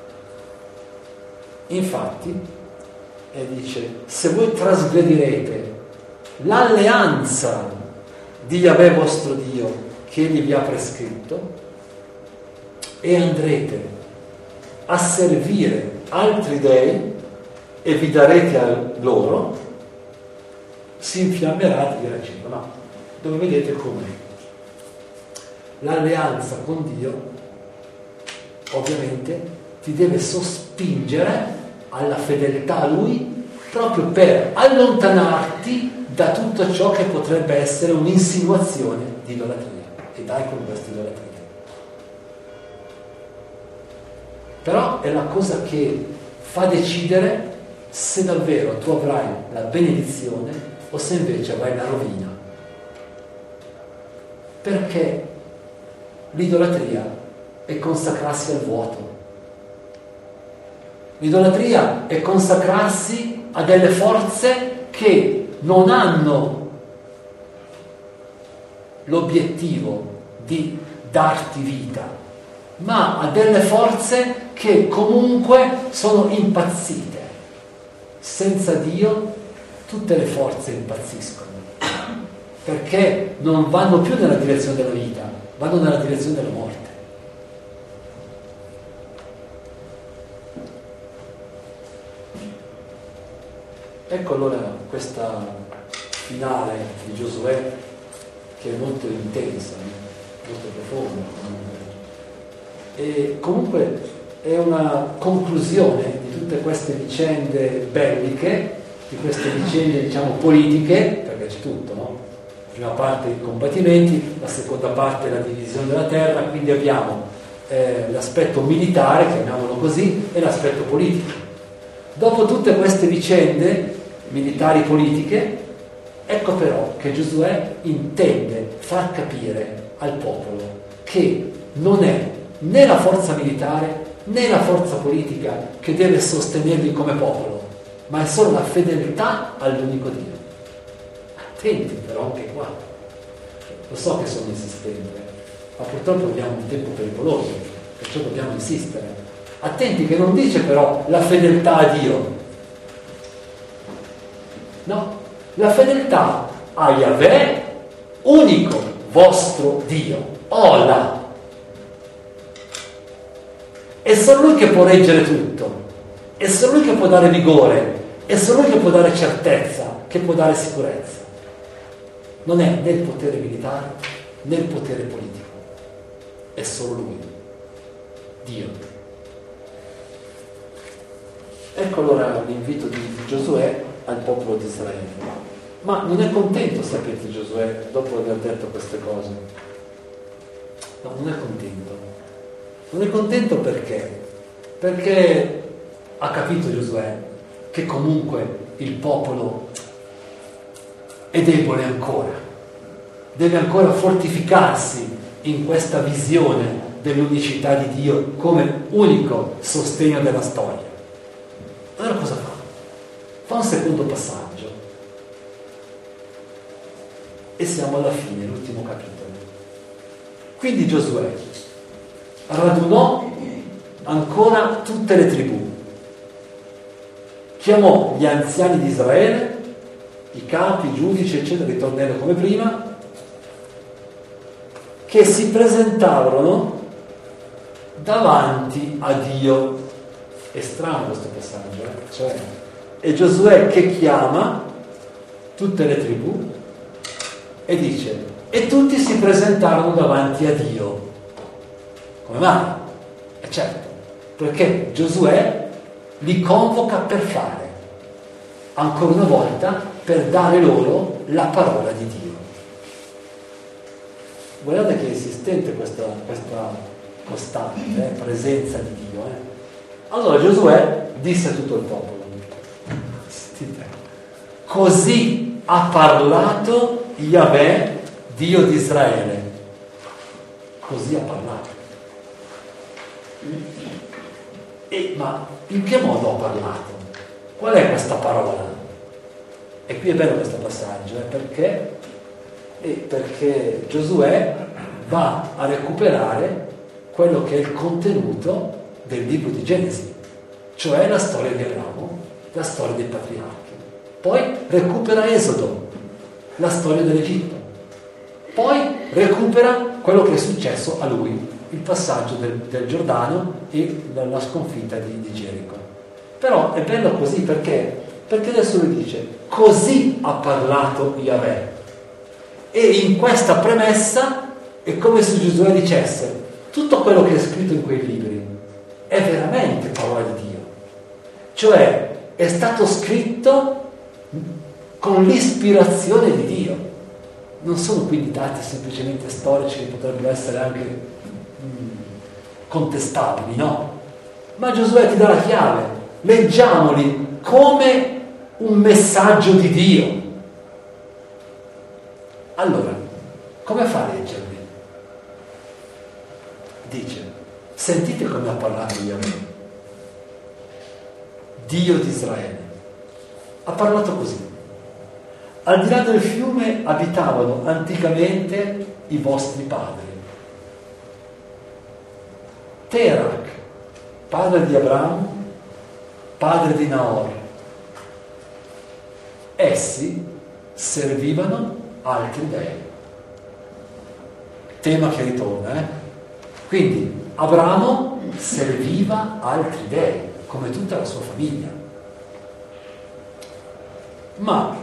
Infatti dice: se voi trasgredirete l'alleanza di Yahweh vostro Dio che egli vi ha prescritto e andrete a servire altri dei e vi darete a loro, si infiammerà di racino. No, dove vedete come l'alleanza con Dio ovviamente ti deve sospingere alla fedeltà a Lui, proprio per allontanarti da tutto ciò che potrebbe essere un'insinuazione di idolatria. E dai con questa idolatria. Però è la cosa che fa decidere se davvero tu avrai la benedizione o se invece avrai la rovina. Perché l'idolatria è consacrarsi al vuoto. L'idolatria è consacrarsi a delle forze che non hanno l'obiettivo di darti vita, ma a delle forze che comunque sono impazzite. Senza Dio tutte le forze impazziscono, perché non vanno più nella direzione della vita, vanno nella direzione della morte. Ecco allora questa finale di Giosuè, che è molto intensa, molto profonda, e comunque è una conclusione di tutte queste vicende belliche, di queste vicende diciamo politiche, perché c'è tutto, no? prima parte i combattimenti, la seconda parte la divisione della terra, quindi abbiamo l'aspetto militare, chiamiamolo così, e l'aspetto politico. Dopo tutte queste vicende militari politiche, ecco però che Giosuè intende far capire al popolo che non è né la forza militare né la forza politica che deve sostenerli come popolo, ma è solo la fedeltà all'unico Dio. Attenti però anche qua, lo so che sono insistente, ma purtroppo viviamo un tempo pericoloso, perciò dobbiamo insistere. Attenti che non dice però la fedeltà a Dio, no, la fedeltà a Yahweh, unico vostro Dio, Ola. È solo Lui che può reggere tutto, è solo Lui che può dare vigore, è solo Lui che può dare certezza, che può dare sicurezza. Non è né il potere militare né il potere politico, è solo Lui, Dio. Ecco allora l'invito di Giosuè al popolo di Israele. Ma non è contento, sapete, Giosuè, dopo aver detto queste cose? No, non è contento. Non è contento perché? Perché ha capito Giosuè che comunque il popolo è debole ancora, deve ancora fortificarsi in questa visione dell'unicità di Dio come unico sostegno della storia. Allora cosa fa? Fa un secondo passaggio e siamo alla fine, l'ultimo capitolo. Quindi Giosuè radunò ancora tutte le tribù, chiamò gli anziani di Israele, i capi, i giudici, eccetera, ritornello come prima, che si presentarono davanti a Dio. È strano questo passaggio, cioè è Giosuè che chiama tutte le tribù e dice: e tutti si presentarono davanti a Dio. Come mai? E certo, perché Giosuè li convoca per fare, ancora una volta, per dare loro la parola di Dio. Guardate che è insistente questa costante presenza di Dio. Allora Giosuè disse a tutto il popolo: sentite, così ha parlato Yahweh, Dio di Israele. Così ha parlato. Ma in che modo ha parlato? Qual è questa parola? E qui è bello questo passaggio, perché Giosuè va a recuperare quello che è il contenuto del libro di Genesi, cioè la storia di Abramo, la storia dei patriarchi. Poi recupera Esodo, la storia dell'Egitto. Poi recupera quello che è successo a lui, il passaggio del Giordano e la sconfitta di Gerico. Però è bello così perché adesso lui dice: così ha parlato Yahweh. E in questa premessa è come se Giosuè dicesse: tutto quello che è scritto in quei libri è veramente parola di Dio, cioè è stato scritto con l'ispirazione di Dio, non sono quindi dati semplicemente storici che potrebbero essere anche contestabili, no? Ma Giosuè ti dà la chiave: leggiamoli come un messaggio di Dio. Allora, come fa a leggerli? Dice: sentite come ha parlato Yahweh, Dio di Israele. Ha parlato così: al di là del fiume abitavano anticamente i vostri padri. Terak, padre di Abramo, padre di Naor. Essi servivano altri dei. Tema che ritorna, Quindi Abramo serviva altri dei, come tutta la sua famiglia. Ma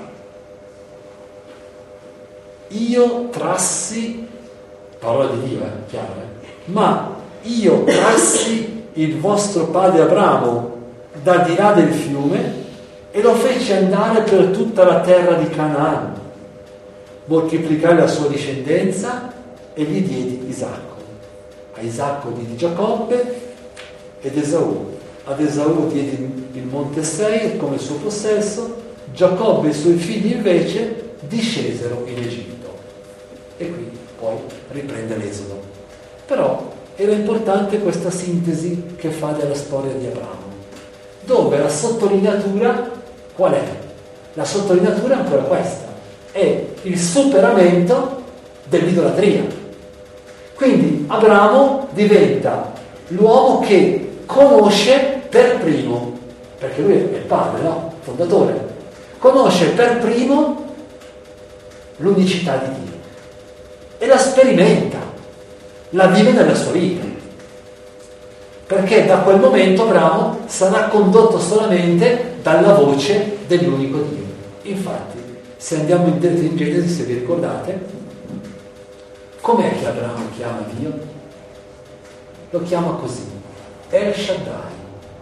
io trassi, parola di Dio, chiaro, ma io trassi il vostro padre Abramo da di là del fiume e lo feci andare per tutta la terra di Canaan, moltiplicai la sua discendenza e gli diedi Isacco. A Isacco diedi Giacobbe ed Esaù. Ad Esaù diedi il monte Seir come suo possesso. Giacobbe e i suoi figli invece discesero in Egitto. E qui poi riprende l'Esodo. Però era importante questa sintesi che fa della storia di Abramo, dove la sottolineatura qual è? La sottolineatura è ancora questa, è il superamento dell'idolatria. Quindi Abramo diventa l'uomo che conosce per primo, perché lui è il padre, no? Fondatore, conosce per primo l'unicità di Dio e la sperimenta, la vive nella sua vita, perché da quel momento Abramo sarà condotto solamente dalla voce dell'unico Dio. Infatti, se andiamo in Genesi, se vi ricordate, com'è che Abramo chiama Dio? Lo chiama così: El Shaddai.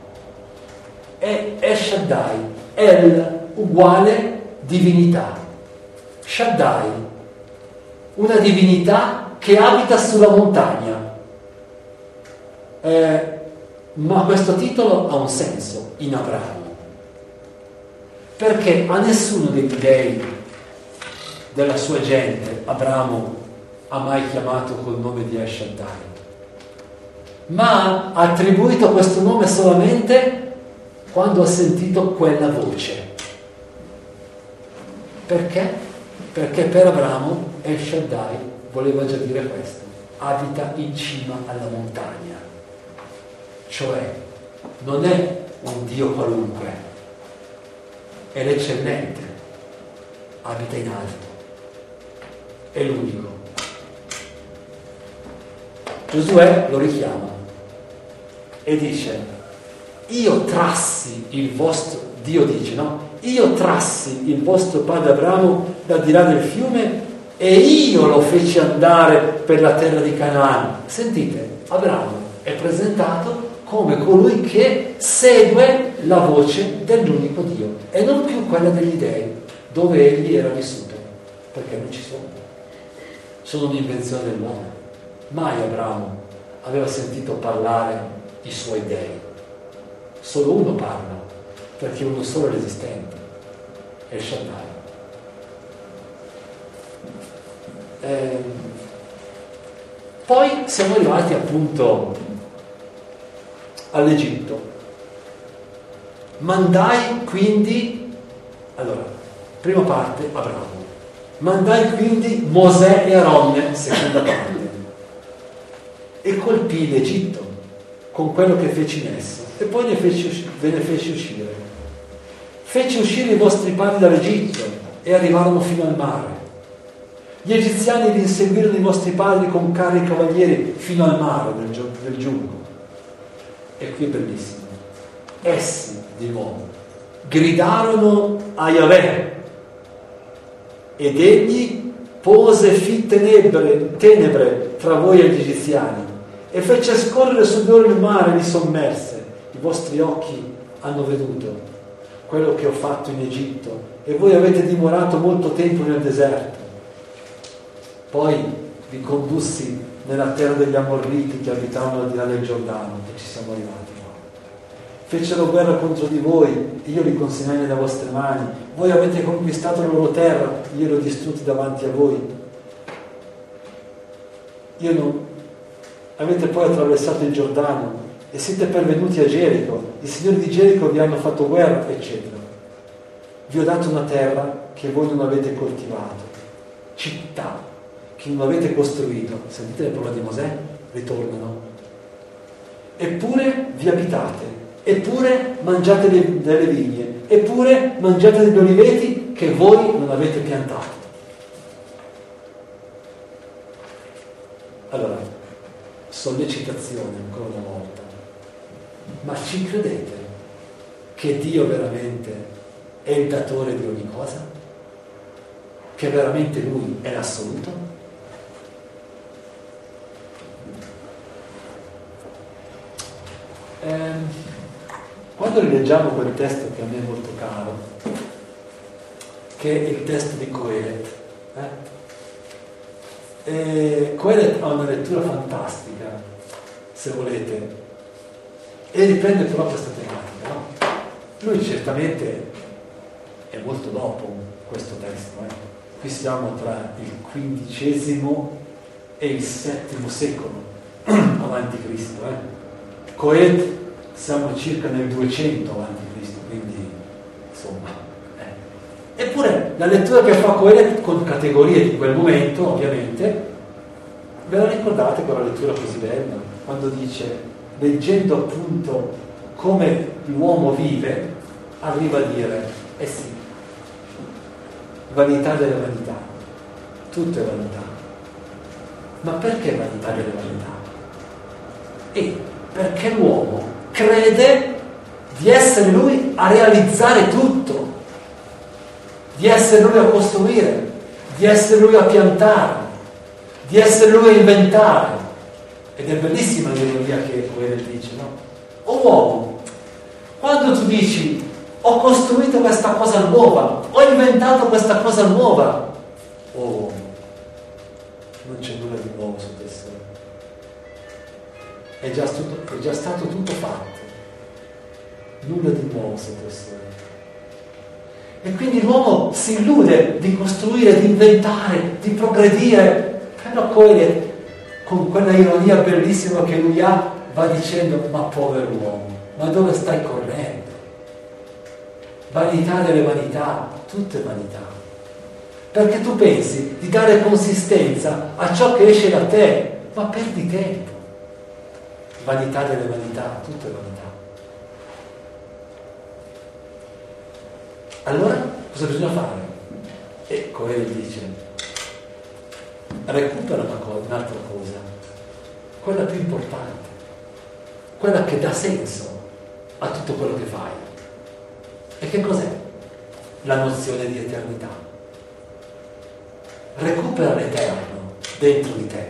El Shaddai, El uguale divinità, Shaddai, una divinità che abita sulla montagna. Ma questo titolo ha un senso in Abramo, perché a nessuno dei dei della sua gente Abramo ha mai chiamato col nome di El Shaddai, ma ha attribuito questo nome solamente quando ha sentito quella voce. Perché? Perché per Abramo El Shaddai voleva già dire questo: abita in cima alla montagna, cioè non è un Dio qualunque, è l'eccellente, abita in alto, è l'unico. Giosuè lo richiama e dice: io trassi il vostro, Dio dice, no? Io trassi il vostro padre Abramo da di là del fiume e io lo feci andare per la terra di Canaan. Sentite, Abramo è presentato come colui che segue la voce dell'unico Dio e non più quella degli dei, dove egli era vissuto, perché non ci sono un'invenzione dell'uomo. Mai Abramo aveva sentito parlare i suoi dei. Solo uno parla, perché uno solo è l'esistente, è il Shaddai. Poi siamo arrivati appunto all'Egitto. Mandai quindi, allora, prima parte Abramo, mandai quindi Mosè e Aronne, seconda parte, e colpì l'Egitto con quello che feci in esso, e poi ve ne feci uscire. Feci uscire i vostri padri dall'Egitto e arrivarono fino al mare. Gli egiziani vi inseguirono i vostri padri con carri e cavalieri fino al mare del giugo. E qui è bellissimo. Essi, di nuovo, gridarono a Yahweh ed egli pose fitte tenebre tra voi e gli egiziani e fece scorrere su di loro il mare, li sommerse. I vostri occhi hanno veduto quello che ho fatto in Egitto e voi avete dimorato molto tempo nel deserto. Poi vi condussi nella terra degli Amorriti che abitavano al di là del Giordano, e ci siamo arrivati. Fecero guerra contro di voi, io li consegnai nelle vostre mani. Voi avete conquistato la loro terra, io li ho distrutti davanti a voi. Avete poi attraversato il Giordano e siete pervenuti a Gerico. I signori di Gerico vi hanno fatto guerra, eccetera. Vi ho dato una terra che voi non avete coltivato, città che non avete costruito. Sentite le parole di Mosè? Ritornano. Eppure vi abitate, eppure mangiate delle vigne, eppure mangiate degli oliveti che voi non avete piantato. Allora, sollecitazione ancora una volta: ma ci credete che Dio veramente è il datore di ogni cosa? Che veramente Lui è l'assoluto? Quando rileggiamo quel testo che a me è molto caro, che è il testo di Coelet, Coelet ha una lettura fantastica, se volete, e riprende proprio questa tematica, no? Lui certamente è molto dopo questo testo, Qui siamo tra il XV e il VII secolo avanti Cristo, Coelet siamo circa nel 200 avanti Cristo, quindi insomma. Eppure la lettura che fa Coelet con categorie di quel momento, ovviamente, ve la ricordate quella lettura così bella? Quando dice, leggendo appunto come l'uomo vive, arriva a dire, sì, vanità delle vanità, tutto è vanità. Ma perché vanità delle vanità? Perché l'uomo crede di essere lui a realizzare tutto, di essere lui a costruire, di essere lui a piantare, di essere lui a inventare. Ed è bellissima l'ironia che Coelet dice, no? O uomo, quando tu dici ho costruito questa cosa nuova, ho inventato questa cosa nuova, oh uomo, non c'è nulla di nuovo su te stesso. È già stato tutto fatto, nulla di nuovo su te stesso. E quindi l'uomo si illude di costruire, di inventare, di progredire. Però Coelet, con quella ironia bellissima che lui ha, va dicendo, ma povero uomo, ma dove stai correndo? Vanità delle vanità, tutte vanità. Perché tu pensi di dare consistenza a ciò che esce da te, ma perdi tempo. Vanità delle vanità, tutte vanità. Allora, cosa bisogna fare? E Coelet dice, recupera un'altra cosa, quella più importante, quella che dà senso a tutto quello che fai. E che cos'è? La nozione di eternità. Recupera l'eterno dentro di te.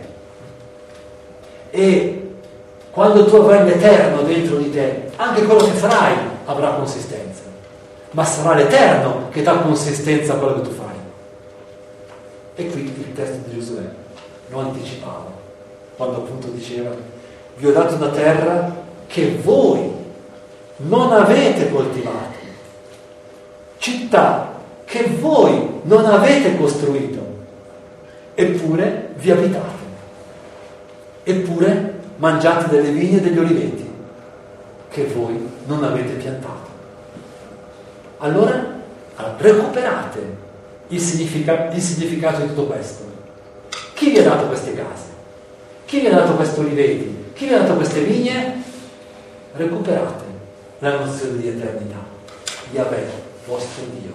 E quando tu avrai l'eterno dentro di te, anche quello che farai avrà consistenza. Ma sarà l'eterno che dà consistenza a quello che tu fai. E qui il testo di Giosuè lo anticipava, quando appunto diceva, vi ho dato una terra che voi non avete coltivato, città che voi non avete costruito, eppure vi abitate, eppure mangiate delle vigne e degli oliveti che voi non avete piantato. Allora recuperate il significato di tutto questo. Chi vi ha dato queste case? Chi vi ha dato questi oliveti? Chi vi ha dato queste vigne? Recuperate la nozione di eternità. Yahweh, vostro Dio.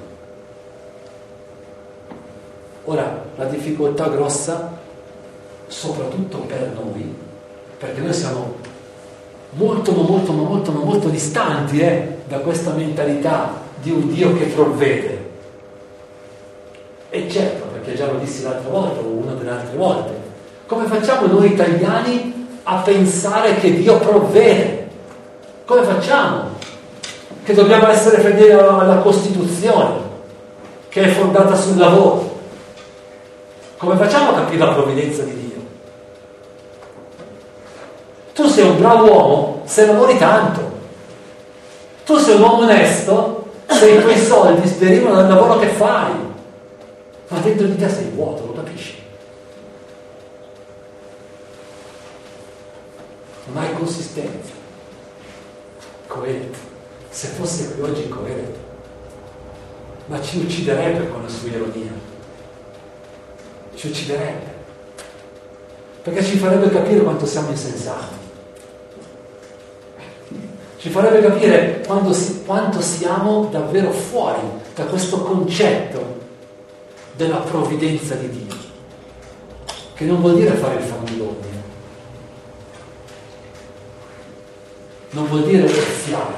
Ora, la difficoltà grossa, soprattutto per noi, perché noi siamo molto distanti da questa mentalità di un Dio che provvede. E certo, perché già lo dissi l'altra volta o una delle altre volte, come facciamo noi italiani a pensare che Dio provvede? Come facciamo? Che dobbiamo essere fedeli alla Costituzione, che è fondata sul lavoro. Come facciamo a capire la provvidenza di Dio? Tu sei un bravo uomo se lavori tanto. Tu sei un uomo onesto se i tuoi soldi derivano dal lavoro che fai. Ma dentro di te sei vuoto, lo capisci? Non hai consistenza. Coelet, se fosse qui oggi Coelet, ma ci ucciderebbe con la sua ironia. Ci ucciderebbe. Perché ci farebbe capire quanto siamo insensati. Ci farebbe capire quanto siamo davvero fuori da questo concetto della provvidenza di Dio, che non vuol dire fare il fannullone, non vuol dire oziare,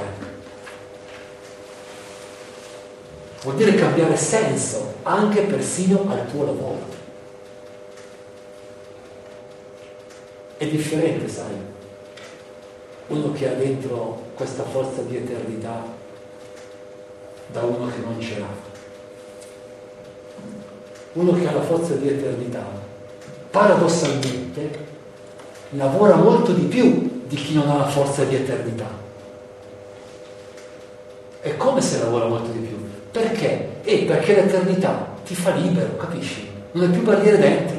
vuol dire cambiare senso anche persino al tuo lavoro. È differente, sai, uno che ha dentro questa forza di eternità da uno che non ce l'ha. Uno che ha la forza di eternità paradossalmente lavora molto di più di chi non ha la forza di eternità. È come se lavora molto di più. Perché? Perché l'eternità ti fa libero, capisci? Non hai più barriere dentro.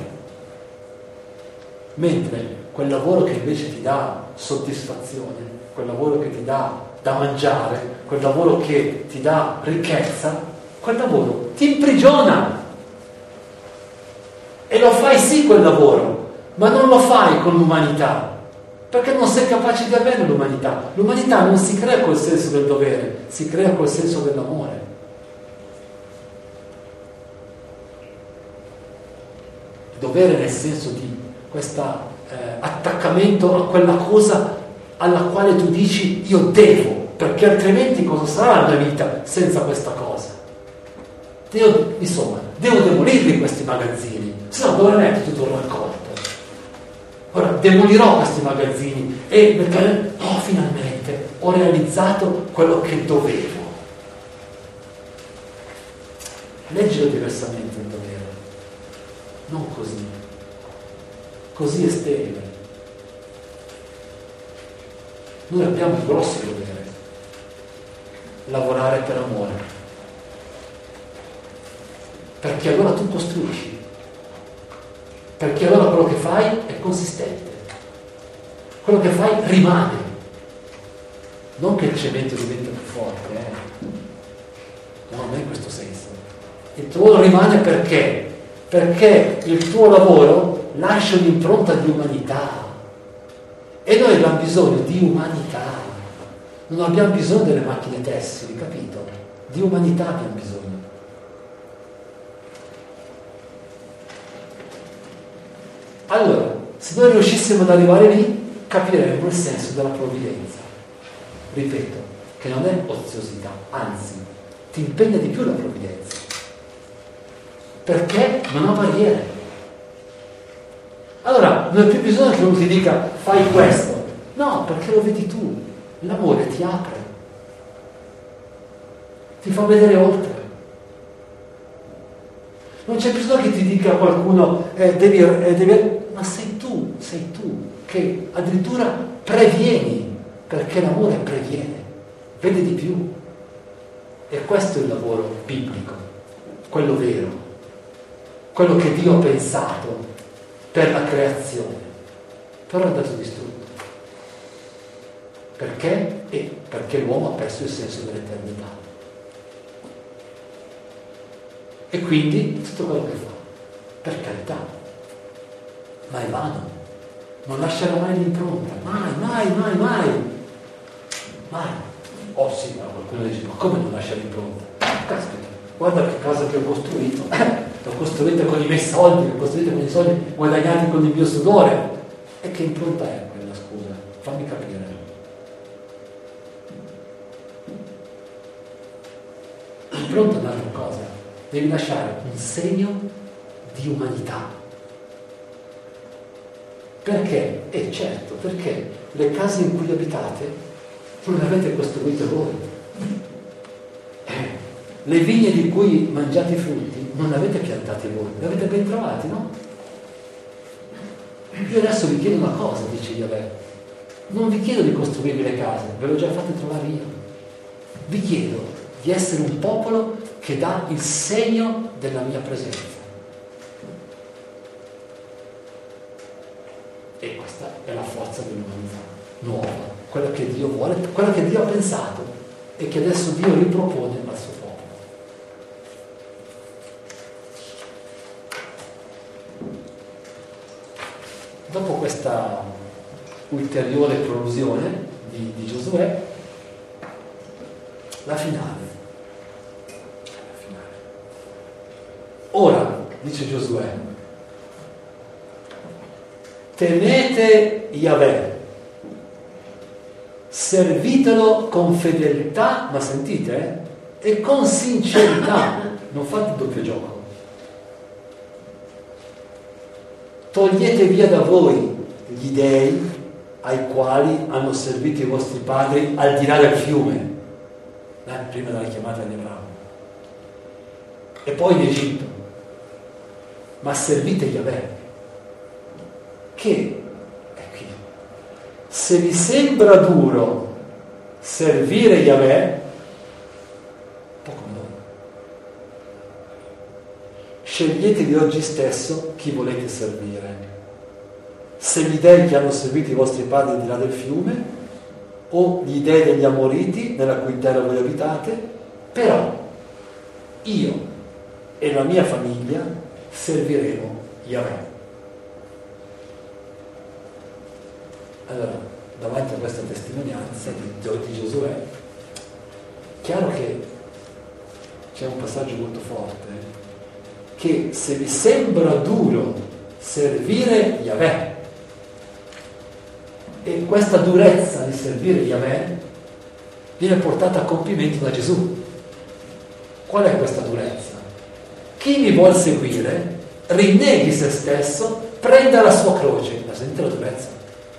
Mentre quel lavoro che invece ti dà soddisfazione, quel lavoro che ti dà da mangiare, quel lavoro che ti dà ricchezza, quel lavoro ti imprigiona. E lo fai sì quel lavoro, ma non lo fai con l'umanità, perché non sei capace di avere l'umanità. L'umanità non si crea col senso del dovere, si crea col senso dell'amore. Dovere nel senso di questo attaccamento a quella cosa alla quale tu dici io devo, perché altrimenti cosa sarà la mia vita senza questa cosa? Devo demolirli questi magazzini, se no dove metto tutto il raccolto? Ora demolirò questi magazzini e perché finalmente ho realizzato quello che dovevo. Leggilo diversamente il dovere, non così è sterile. Noi abbiamo un grosso dovere: lavorare per amore, perché allora tu costruisci, perché allora quello che fai è consistente, quello che fai rimane, non che il cemento diventa più forte, no, non è in questo senso. Il tuo lavoro rimane perché il tuo lavoro lascia un'impronta di umanità, e noi abbiamo bisogno di umanità, non abbiamo bisogno delle macchine tessili, capito? Di umanità abbiamo bisogno. Allora, se noi riuscissimo ad arrivare lì, capiremo il senso della provvidenza. Ripeto, che non è oziosità, anzi, ti impegna di più la provvidenza, perché non ha barriere. Allora, non hai più bisogno che uno ti dica fai questo. No, perché lo vedi tu. L'amore ti apre, ti fa vedere oltre. Non c'è bisogno che ti dica qualcuno ma sei tu che addirittura previeni, perché l'amore previene, vede di più. E questo è il lavoro biblico, quello vero, quello che Dio ha pensato per la creazione, però è andato distrutto. Perché? Perché l'uomo ha perso il senso dell'eternità. E quindi tutto quello che fa, per carità, ma è vano, non lascerà mai l'impronta, mai. Oh sì, ma qualcuno dice, ma come non lascia l'impronta? Caspita, guarda che casa che ho costruito, l'ho costruita con i miei soldi, l'ho costruita con i soldi guadagnati con il mio sudore. E che impronta è quella, scusa? Fammi capire. L'impronta è un'altra cosa, devi lasciare un segno di umanità. Perché? Certo, perché le case in cui abitate non le avete costruite voi. Le vigne di cui mangiate i frutti non le avete piantate voi, le avete ben trovate, no? Io adesso vi chiedo una cosa, dice Yahweh. Non vi chiedo di costruirvi le case, ve l'ho già fatte trovare io. Vi chiedo di essere un popolo che dà il segno della mia presenza. E questa è la forza dell'umanità nuova, quella che Dio vuole, quella che Dio ha pensato e che adesso Dio ripropone al suo popolo. Dopo questa ulteriore prolusione di Giosuè, la finale. Ora, dice Giosuè, temete Yahweh, servitelo con fedeltà, ma sentite, e con sincerità, non fate doppio gioco. Togliete via da voi gli dei ai quali hanno servito i vostri padri al di là del fiume, prima della chiamata di Abramo, e poi in Egitto, ma servite Yahweh. che è qui. Se vi sembra duro servire Yahweh, poco noi. Sceglietevi oggi stesso chi volete servire. Se gli dei che hanno servito i vostri padri di là del fiume, o gli dei degli Amoriti nella cui terra voi abitate, però io e la mia famiglia serviremo Yahweh. Allora, davanti a questa testimonianza di Giosuè, chiaro che c'è un passaggio molto forte, che se vi sembra duro servire Yahweh, e questa durezza di servire Yahweh viene portata a compimento da Gesù. Qual è questa durezza? Chi mi vuol seguire rinneghi se stesso, prenda la sua croce. La sente la durezza?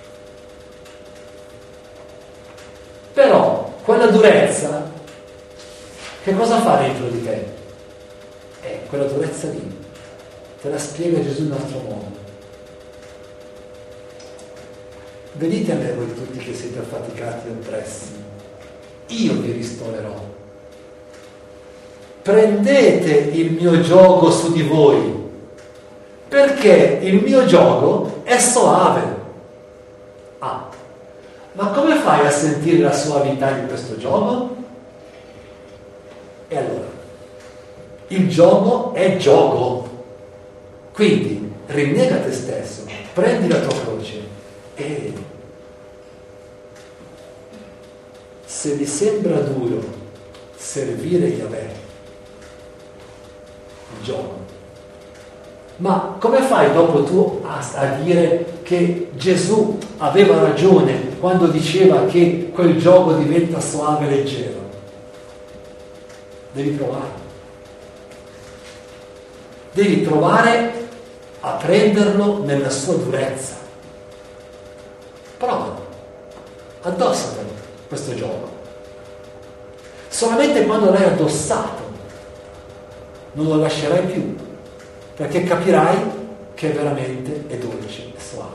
Però quella durezza che cosa fa dentro di te? Quella durezza lì te la spiega Gesù in un altro modo. Venite a me voi tutti che siete affaticati e oppressi, io vi ristorerò. Prendete il mio giogo su di voi, perché il mio giogo è soave. Ma come fai a sentire la soavità di questo giogo? E allora, il giogo è giogo. Quindi rinnega te stesso, prendi la tua croce e se vi sembra duro servire Yahweh, il gioco, ma come fai dopo tu a dire che Gesù aveva ragione quando diceva che quel gioco diventa soave e leggero? Devi provare a prenderlo nella sua durezza. Provalo, addossatelo questo gioco. Solamente quando l'hai addossato non lo lascerai più, perché capirai che veramente è dolce e soave.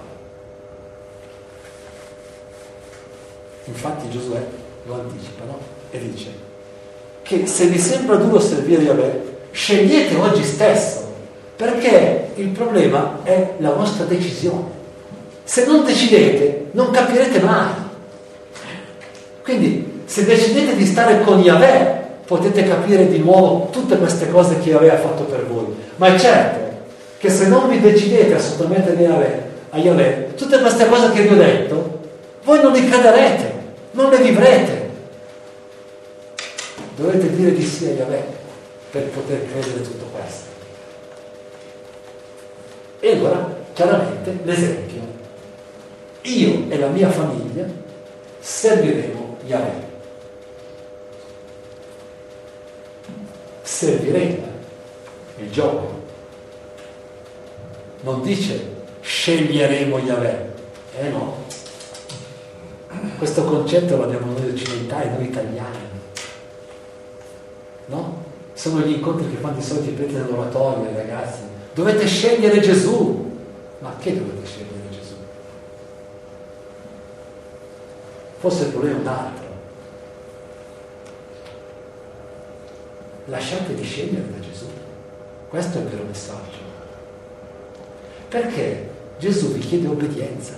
Infatti Giosuè lo anticipa, no? E dice che se vi sembra duro servire Yahweh, scegliete oggi stesso, perché il problema è la vostra decisione. Se non decidete, non capirete mai. Quindi, se decidete di stare con Yahweh, potete capire di nuovo tutte queste cose che Yahweh ha fatto per voi. Ma è certo che se non vi decidete a sottomettere a Yahweh, tutte queste cose che vi ho detto, voi non le crederete, non le vivrete. Dovete dire di sì a Yahweh per poter credere tutto questo. E allora, chiaramente, l'esempio. Io e la mia famiglia serviremo Yahweh. Serviremo il gioco. Non dice sceglieremo Yahweh. No. Questo concetto lo abbiamo noi occidentali, noi italiani. No? Sono gli incontri che fanno di solito i preti nell'oratorio, i ragazzi. Dovete scegliere Gesù. Ma che dovete scegliere Gesù? Forse il problema è un altro. Lasciatevi scegliere da Gesù. Questo è il vero messaggio. Perché Gesù vi chiede obbedienza.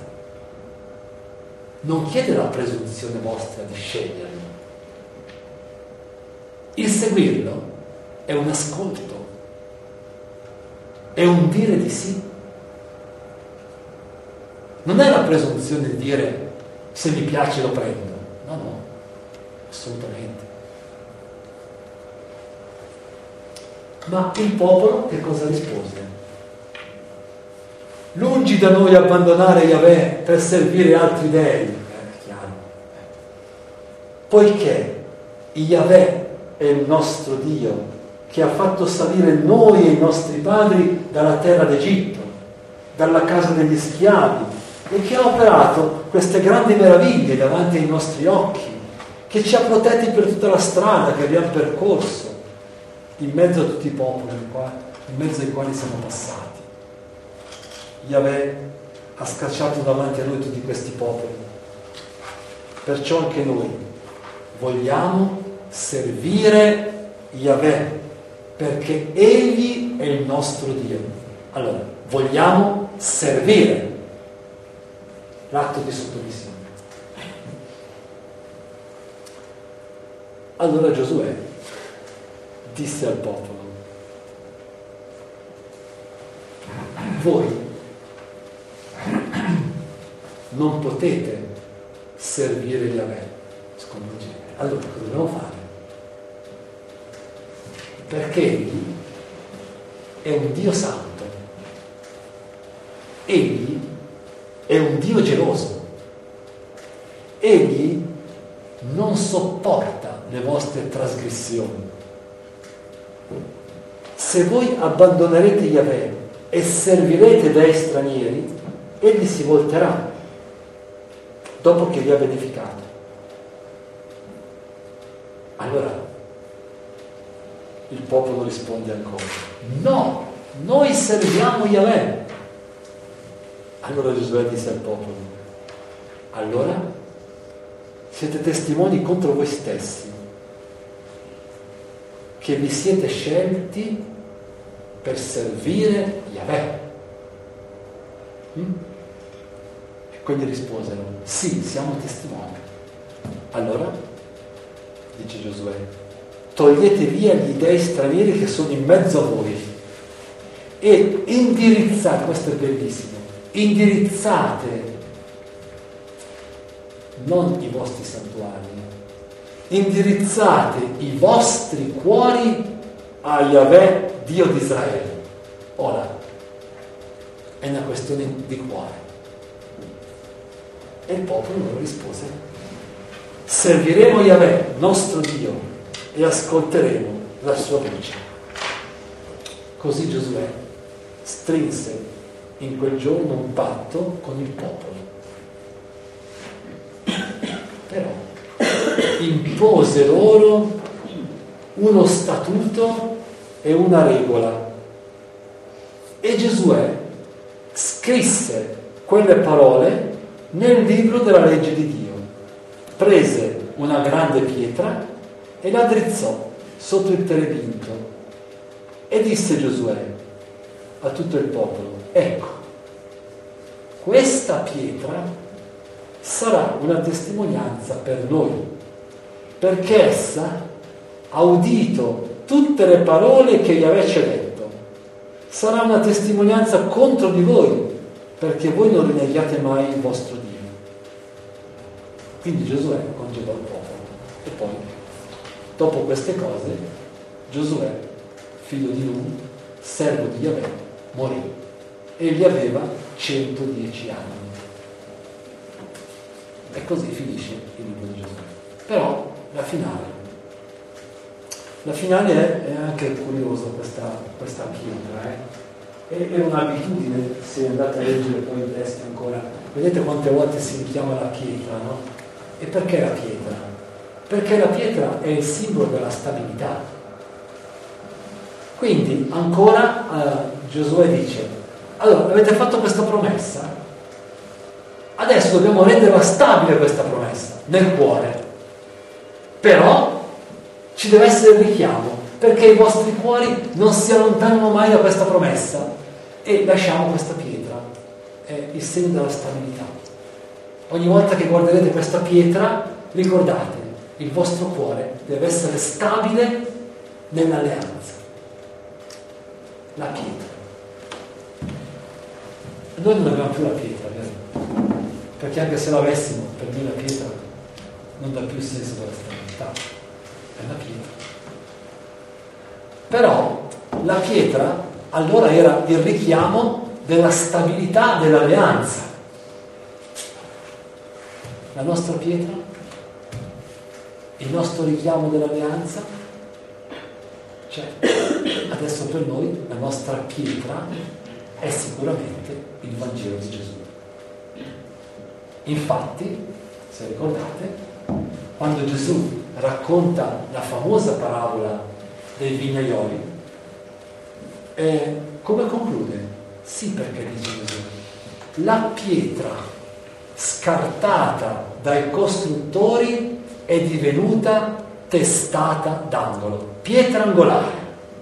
Non chiede la presunzione vostra di sceglierlo. Il seguirlo è un ascolto, è un dire di sì. Non è la presunzione di dire se mi piace lo prendo. No, assolutamente. Ma il popolo che cosa rispose? Lungi da noi abbandonare Yahweh per servire altri dei. Chiaro. Poiché Yahweh è il nostro Dio che ha fatto salire noi e i nostri padri dalla terra d'Egitto, dalla casa degli schiavi, e che ha operato queste grandi meraviglie davanti ai nostri occhi, che ci ha protetti per tutta la strada che abbiamo percorso, in mezzo a tutti i popoli in mezzo ai quali siamo passati. Yahweh ha scacciato davanti a noi tutti questi popoli. Perciò anche noi vogliamo servire Yahweh, perché Egli è il nostro Dio. Allora, vogliamo servire, l'atto di sottomissione. Allora Giosuè disse al popolo: voi non potete servire Yahweh secondo il genere. Allora cosa dobbiamo fare? Perché Egli è un Dio santo, Egli è un Dio geloso, Egli non sopporta le vostre trasgressioni. Se voi abbandonerete Yahweh e servirete dei stranieri, Egli si volterà dopo che vi ha beneficato. Allora il popolo risponde ancora: no, noi serviamo Yahweh. Allora Giosuè disse al popolo: allora siete testimoni contro voi stessi che vi siete scelti per servire Yahweh. E quindi risposero: sì, siamo testimoni. Allora dice Giosuè: togliete via gli dei stranieri che sono in mezzo a voi e indirizzate, questo è bellissimo, indirizzate non i vostri santuari, indirizzate i vostri cuori a Yahweh, Dio di Israele. Ora, è una questione di cuore. E il popolo loro rispose: serviremo Yahweh, nostro Dio, e ascolteremo la sua voce. Così Giosuè strinse in quel giorno un patto con il popolo. Però impose loro uno statuto e una regola. E Giosuè scrisse quelle parole nel libro della legge di Dio. Prese una grande pietra e la drizzò sotto il terebinto e disse Giosuè a tutto il popolo: ecco, questa pietra sarà una testimonianza per noi, perché essa ha udito tutte le parole che Yahweh ci ha detto. Sarà una testimonianza contro di voi, perché voi non rinneghiate mai il vostro Dio. Quindi Giosuè congedò il popolo. E poi, dopo queste cose, Giosuè, figlio di Nun, servo di Yahweh, morì. Egli aveva 110 anni. E così finisce il libro di Giosuè. Però la finale è anche curiosa questa pietra. È un'abitudine, se andate a leggere poi il testo ancora, vedete quante volte si richiama la pietra, no? E perché la pietra? Perché la pietra è il simbolo della stabilità. Quindi ancora Giosuè dice: allora, avete fatto questa promessa, adesso dobbiamo renderla stabile questa promessa nel cuore, però ci deve essere il richiamo, perché i vostri cuori non si allontanano mai da questa promessa, e lasciamo questa pietra, è il segno della stabilità. Ogni volta che guarderete questa pietra, ricordate, il vostro cuore deve essere stabile nell'alleanza. La pietra. Noi non abbiamo più la pietra, vero? Perché anche se l'avessimo, per me la pietra non dà più il senso della stabilità, è la pietra. Però la pietra allora era il richiamo della stabilità dell'alleanza. La nostra pietra, il nostro richiamo dell'alleanza, cioè adesso per noi la nostra pietra è sicuramente il Vangelo di Gesù. Infatti, se ricordate, quando Gesù racconta la famosa parabola dei vignaioli, come conclude? Sì, perché dice Gesù: la pietra scartata dai costruttori è divenuta testata d'angolo, pietra angolare.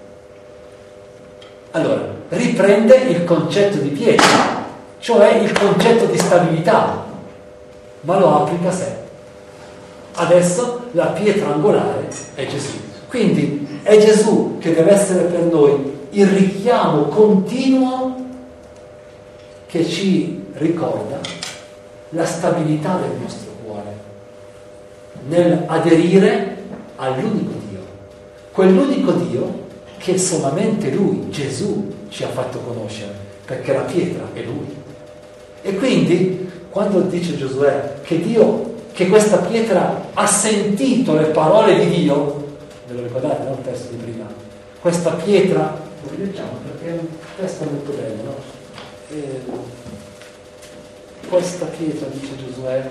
Allora, riprende il concetto di pietra, cioè il concetto di stabilità, ma lo applica a sé. Adesso la pietra angolare è Gesù. Quindi è Gesù che deve essere per noi il richiamo continuo che ci ricorda la stabilità del nostro cuore nel aderire all'unico Dio, quell'unico Dio che solamente Lui, Gesù, ci ha fatto conoscere, perché la pietra è Lui. E quindi quando dice Giosuè che questa pietra ha sentito le parole di Dio, ve lo ricordate, no? Il testo di prima, questa pietra, lo rileggiamo perché è un testo molto bello, no? Questa pietra, dice Giosuè,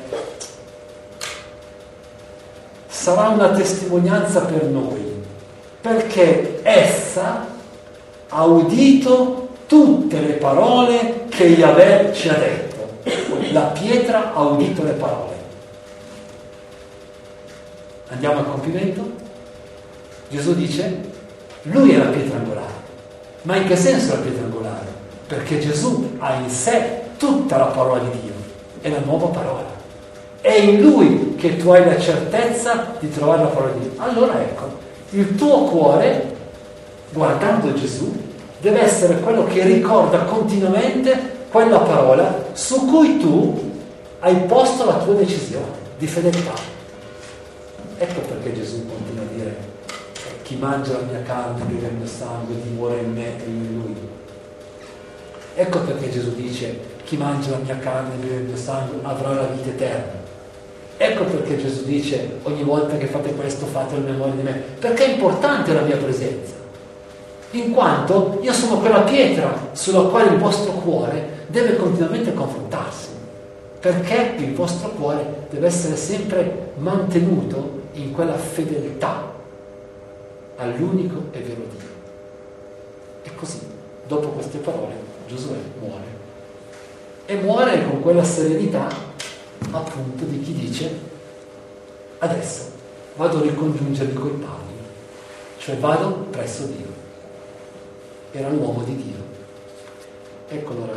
sarà una testimonianza per noi, perché essa ha udito tutte le parole che Yahweh ci ha detto. La pietra ha udito le parole. Andiamo al compimento. Gesù dice, lui è la pietra angolare. Ma in che senso è la pietra angolare? Perché Gesù ha in sé tutta la parola di Dio, è la nuova parola. È in lui che tu hai la certezza di trovare la parola di Dio. Allora ecco, il tuo cuore, guardando Gesù, deve essere quello che ricorda continuamente quella parola su cui tu hai posto la tua decisione di fedeltà. Ecco perché Gesù continua a dire: chi mangia la mia carne e beve il mio sangue dimora in me e io in lui. Ecco perché Gesù dice: chi mangia la mia carne e beve il mio sangue avrà la vita eterna. Ecco perché Gesù dice: ogni volta che fate questo fate in memoria di me, perché è importante la mia presenza, in quanto io sono quella pietra sulla quale il vostro cuore deve continuamente confrontarsi, perché il vostro cuore deve essere sempre mantenuto in quella fedeltà all'unico e vero Dio. E così, dopo queste parole, Giosuè muore. E muore con quella serenità, appunto, di chi dice: adesso vado a ricongiungermi coi padri, cioè vado presso Dio. Era l'uomo di Dio. Ecco allora,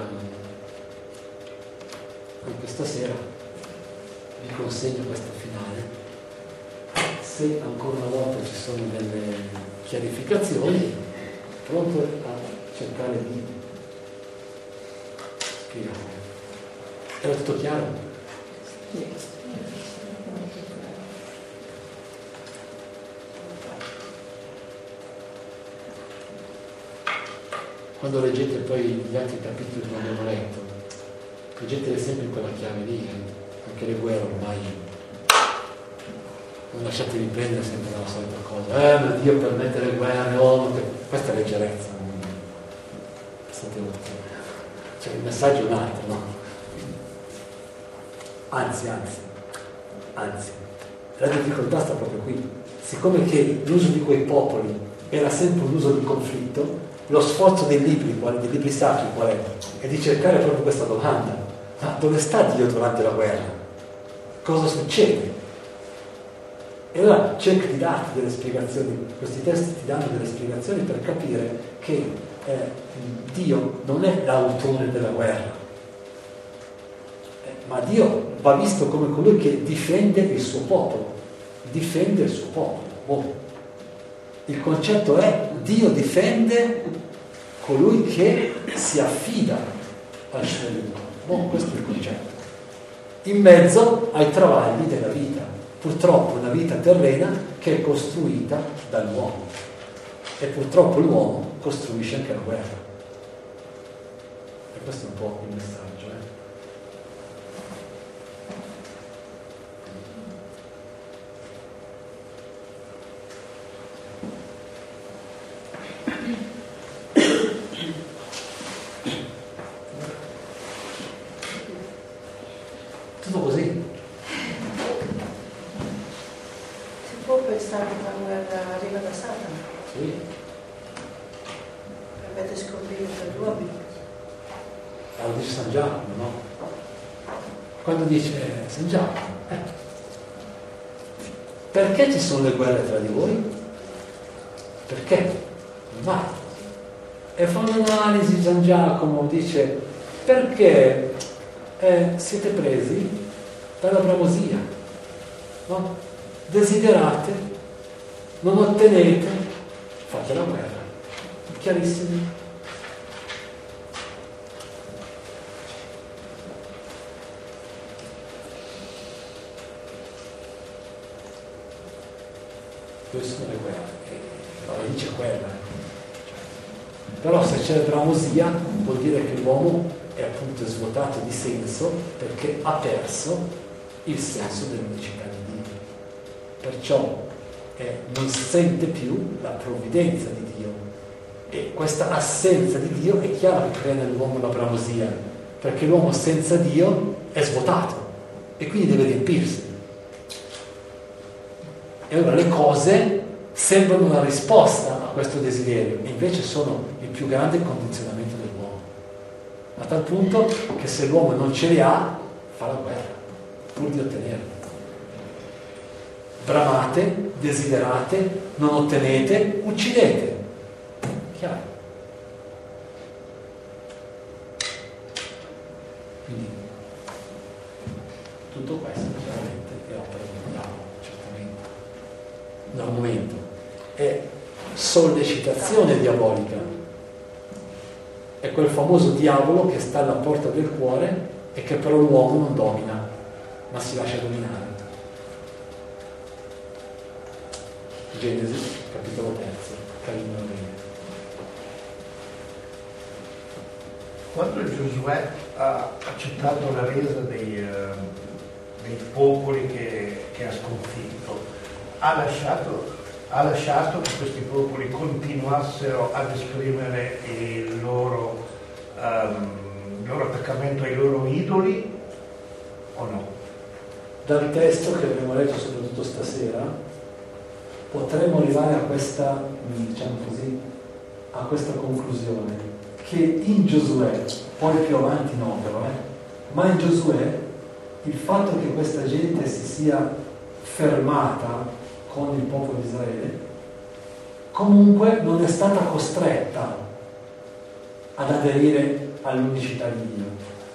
anche stasera vi consegno questa finale. Se ancora una volta ci sono delle chiarificazioni, pronto a cercare di spiegare. Era tutto chiaro? Quando leggete poi gli altri capitoli che abbiamo letto, leggetele sempre in quella chiave lì, anche le guerre ormai non lasciatevi prendere sempre dalla solita cosa, ma Dio permette le guerre, questa è leggerezza, cioè il messaggio è un altro, no? Anzi, la difficoltà sta proprio qui. Siccome che l'uso di quei popoli era sempre un uso di conflitto, lo sforzo dei libri sacri qual è? È di cercare proprio questa domanda: ma dove sta Dio durante la guerra? Cosa succede? E allora cerca di darti delle spiegazioni, questi testi ti danno delle spiegazioni per capire che Dio non è l'autore della guerra, ma Dio va visto come colui che difende il suo popolo, Il concetto è: Dio difende colui che si affida al suo aiuto. Questo è il concetto. In mezzo ai travagli della vita, purtroppo una vita terrena che è costruita dall'uomo, e purtroppo l'uomo costruisce anche la guerra. E questo è un po' il messaggio. Tutto così. Si può pensare che la guerra arriva da Satana? Sì. Avete scoperto gli uomini? lo dice San Giacomo, no? Quando dice San Giacomo, perché ci sono le guerre tra di voi? Perché? Mai. E fa un'analisi San Giacomo, dice perché siete presi dalla bramosia, no? Desiderate, non ottenete, fate la guerra. Chiarissimo. Queste sono le guerre, la dice quella. Però se c'è bramosia vuol dire che l'uomo è appunto svuotato di senso, perché ha perso il senso dell'unicità di Dio. Perciò non sente più la provvidenza di Dio. E questa assenza di Dio è chiaro che crea nell'uomo la bramosia, perché l'uomo senza Dio è svuotato e quindi deve riempirsi. E allora le cose sembrano una risposta a questo desiderio, e invece sono il più grande condizionamento dell'uomo. A tal punto che se l'uomo non ce le ha, fa la guerra, pur di ottenerle. Bramate, desiderate, non ottenete, uccidete. Chiaro? Quindi tutto questo chiaramente è opera del diavolo, certamente. Da un momento è sollecitazione diabolica, è quel famoso diavolo che sta alla porta del cuore e che però l'uomo non domina, ma si lascia dominare. Genesi, capitolo 3, Caino e Abele. Quando Giosuè ha accettato la resa dei popoli che ha sconfitto, ha lasciato che questi popoli continuassero ad esprimere il loro attaccamento ai loro idoli o no? Dal testo che abbiamo letto soprattutto stasera potremmo arrivare a questa, diciamo così, a questa conclusione, che in Giosuè, poi più avanti no però, ma in Giosuè il fatto che questa gente si sia fermata con il popolo di Israele comunque non è stata costretta ad aderire all'unicità di Dio.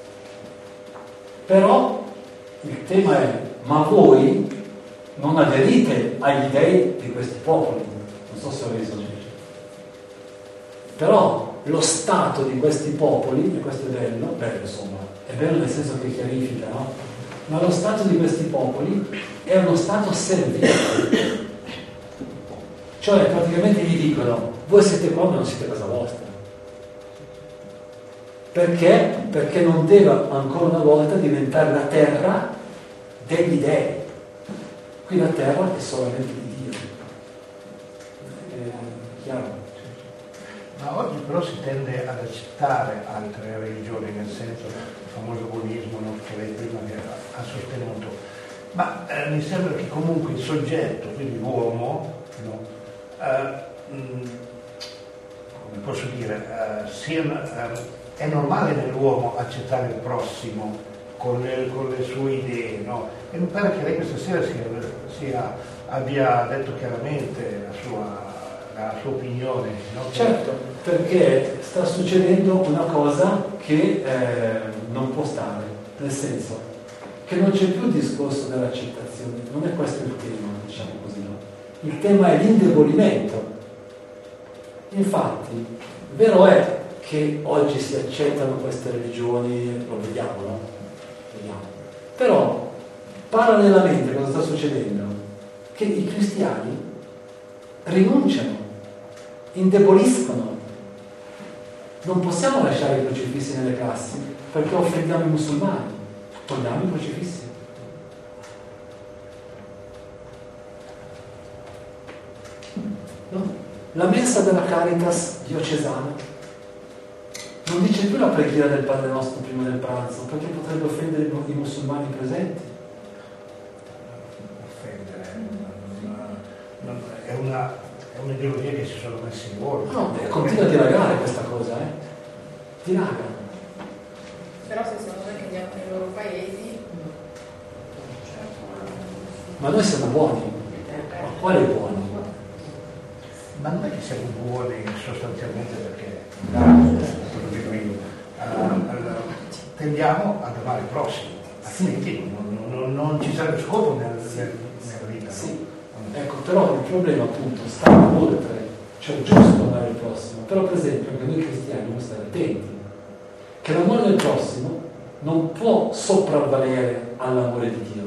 Però il tema è: ma voi non aderite agli dei di questi popoli? Non so se ho reso bene. Però lo stato di questi popoli, e questo è bello insomma, è bello nel senso che chiarifica, no? Ma lo stato di questi popoli è uno stato servile. Cioè praticamente gli dicono: voi siete qua ma non siete casa vostra. Perché? Perché non deve ancora una volta diventare la terra degli dei. Qui la terra è solamente di Dio. È chiaro? Ma oggi però si tende ad accettare altre religioni, nel senso il famoso buonismo, no, che lei prima ha sostenuto. Ma mi sembra che comunque il soggetto, quindi l'uomo, no, come posso dire, è normale nell'uomo accettare il prossimo con le sue idee, no? E mi pare che lei questa sera abbia detto chiaramente la sua opinione, no? Certo, perché sta succedendo una cosa che non può stare, nel senso che non c'è più il discorso dell'accettazione, non è questo il tema, diciamo così, no? Il tema è l'indebolimento. Infatti, vero è che oggi si accettano queste religioni, lo vediamo, no? Vediamo. Però, parallelamente, cosa sta succedendo? Che i cristiani rinunciano, indeboliscono. Non possiamo lasciare i crocifissi nelle classi perché offendiamo i musulmani. Togliamo i crocifissi. No? La messa della Caritas diocesana non dice più la preghiera del Padre Nostro prima del pranzo, perché potrebbe offendere i musulmani presenti. Offendere è un'ideologia che si sono messi in volo. No, continua a dilagare questa cosa, dilaga. ma noi siamo buoni. Ma quali buoni? Ma non è che siamo buoni sostanzialmente perché tendiamo ad amare il prossimo, altrimenti non ci sarebbe scopo nella vita. Sì. Ecco, però il problema appunto sta oltre, cioè è giusto amare il prossimo, però per esempio anche noi cristiani dobbiamo stare attenti che l'amore del prossimo non può sopravvalere all'amore di Dio.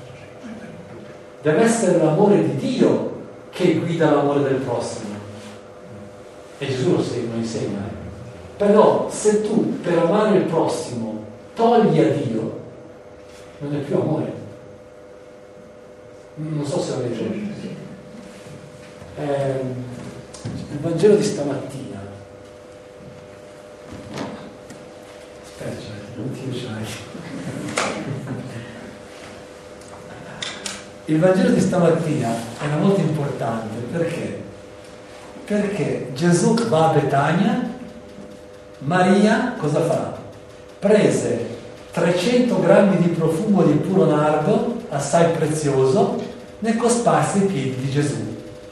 Deve essere l'amore di Dio che guida l'amore del prossimo. E Gesù lo insegna. Però se tu per amare il prossimo togli a Dio, non è più amore. Non so se avete il Vangelo di stamattina. Aspetta, non ti lasciare. Il Vangelo di stamattina era molto importante perché? Perché Gesù va a Betania, Maria cosa fa? Prese 300 grammi di profumo di puro nardo, assai prezioso, ne cosparse i piedi di Gesù.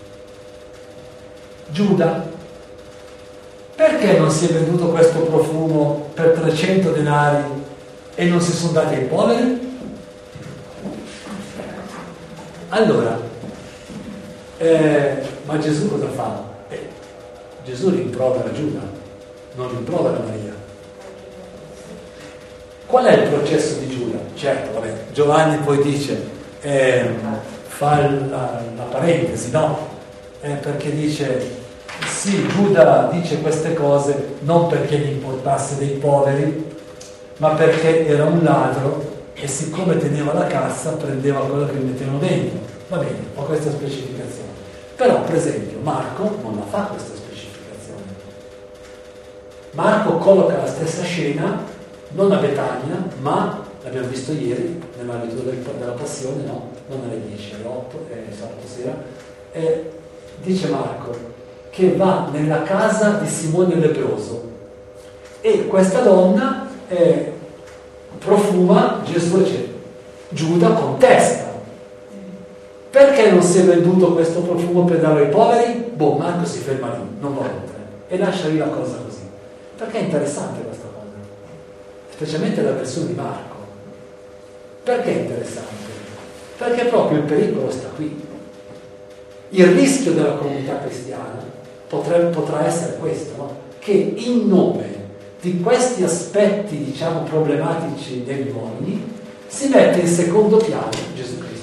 Giuda, perché non si è venduto questo profumo per 300 denari e non si sono dati ai poveri? Allora, ma Gesù cosa fa? Gesù rimprovera Giuda, non rimprovera Maria. Qual è il processo di Giuda? Certo, vabbè, Giovanni poi dice, fa la parentesi, no? Perché dice, sì, Giuda dice queste cose non perché gli importasse dei poveri, ma perché era un ladro e siccome teneva la cassa prendeva quello che gli mettevano dentro. Va bene, ho questa specificazione. Però, per esempio, Marco non la fa questa specificazione. Marco colloca la stessa scena, non a Betania, ma, l'abbiamo visto ieri, nella lettura della Passione, no? Non alle 10, alle 8, sabato sera, dice Marco che va nella casa di Simone il leproso e questa donna profuma Gesù e Giuda contesta. Perché non si è venduto questo profumo per darlo ai poveri? Marco si ferma lì, non va oltre e lascia lì la cosa così. Perché è interessante questa cosa, specialmente la versione di Marco. Perché è interessante? Perché proprio il pericolo sta qui. Il rischio della comunità cristiana potrà essere questo, no? Che in nome di questi aspetti, diciamo, problematici degli uomini si mette in secondo piano Gesù Cristo.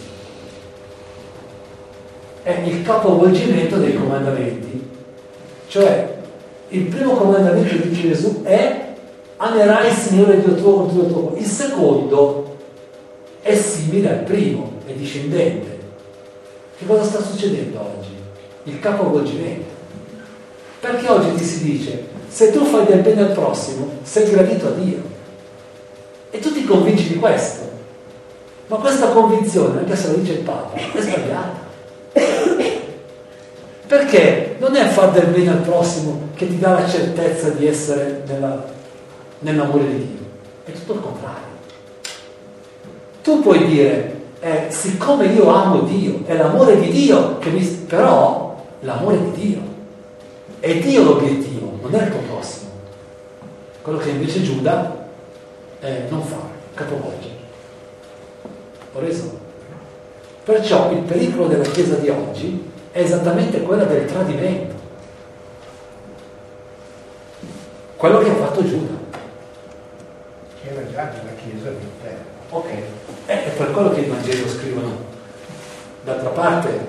È il capovolgimento dei comandamenti. Cioè, il primo comandamento di Gesù è amerai il Signore Dio tuo con tutto il tuo cuore. Il secondo è simile al primo, è discendente. Che cosa sta succedendo oggi? Il capovolgimento. Perché oggi ti si dice, se tu fai del bene al prossimo, sei gradito a Dio. E tu ti convinci di questo. Ma questa convinzione, anche se lo dice il Papa, è sbagliata. Perché non è far del bene al prossimo che ti dà la certezza di essere nell'amore di Dio, è tutto il contrario. Tu puoi dire, siccome io amo Dio, è l'amore di Dio che però l'amore di Dio è Dio l'obiettivo, non è il tuo prossimo. Quello che invece Giuda non fa, capovolge. Ho reso? Perciò il pericolo della Chiesa di oggi è esattamente quella del tradimento, quello che ha fatto Giuda, che era già nella Chiesa di terra. ok, è per quello che i Vangeli scrivono. D'altra parte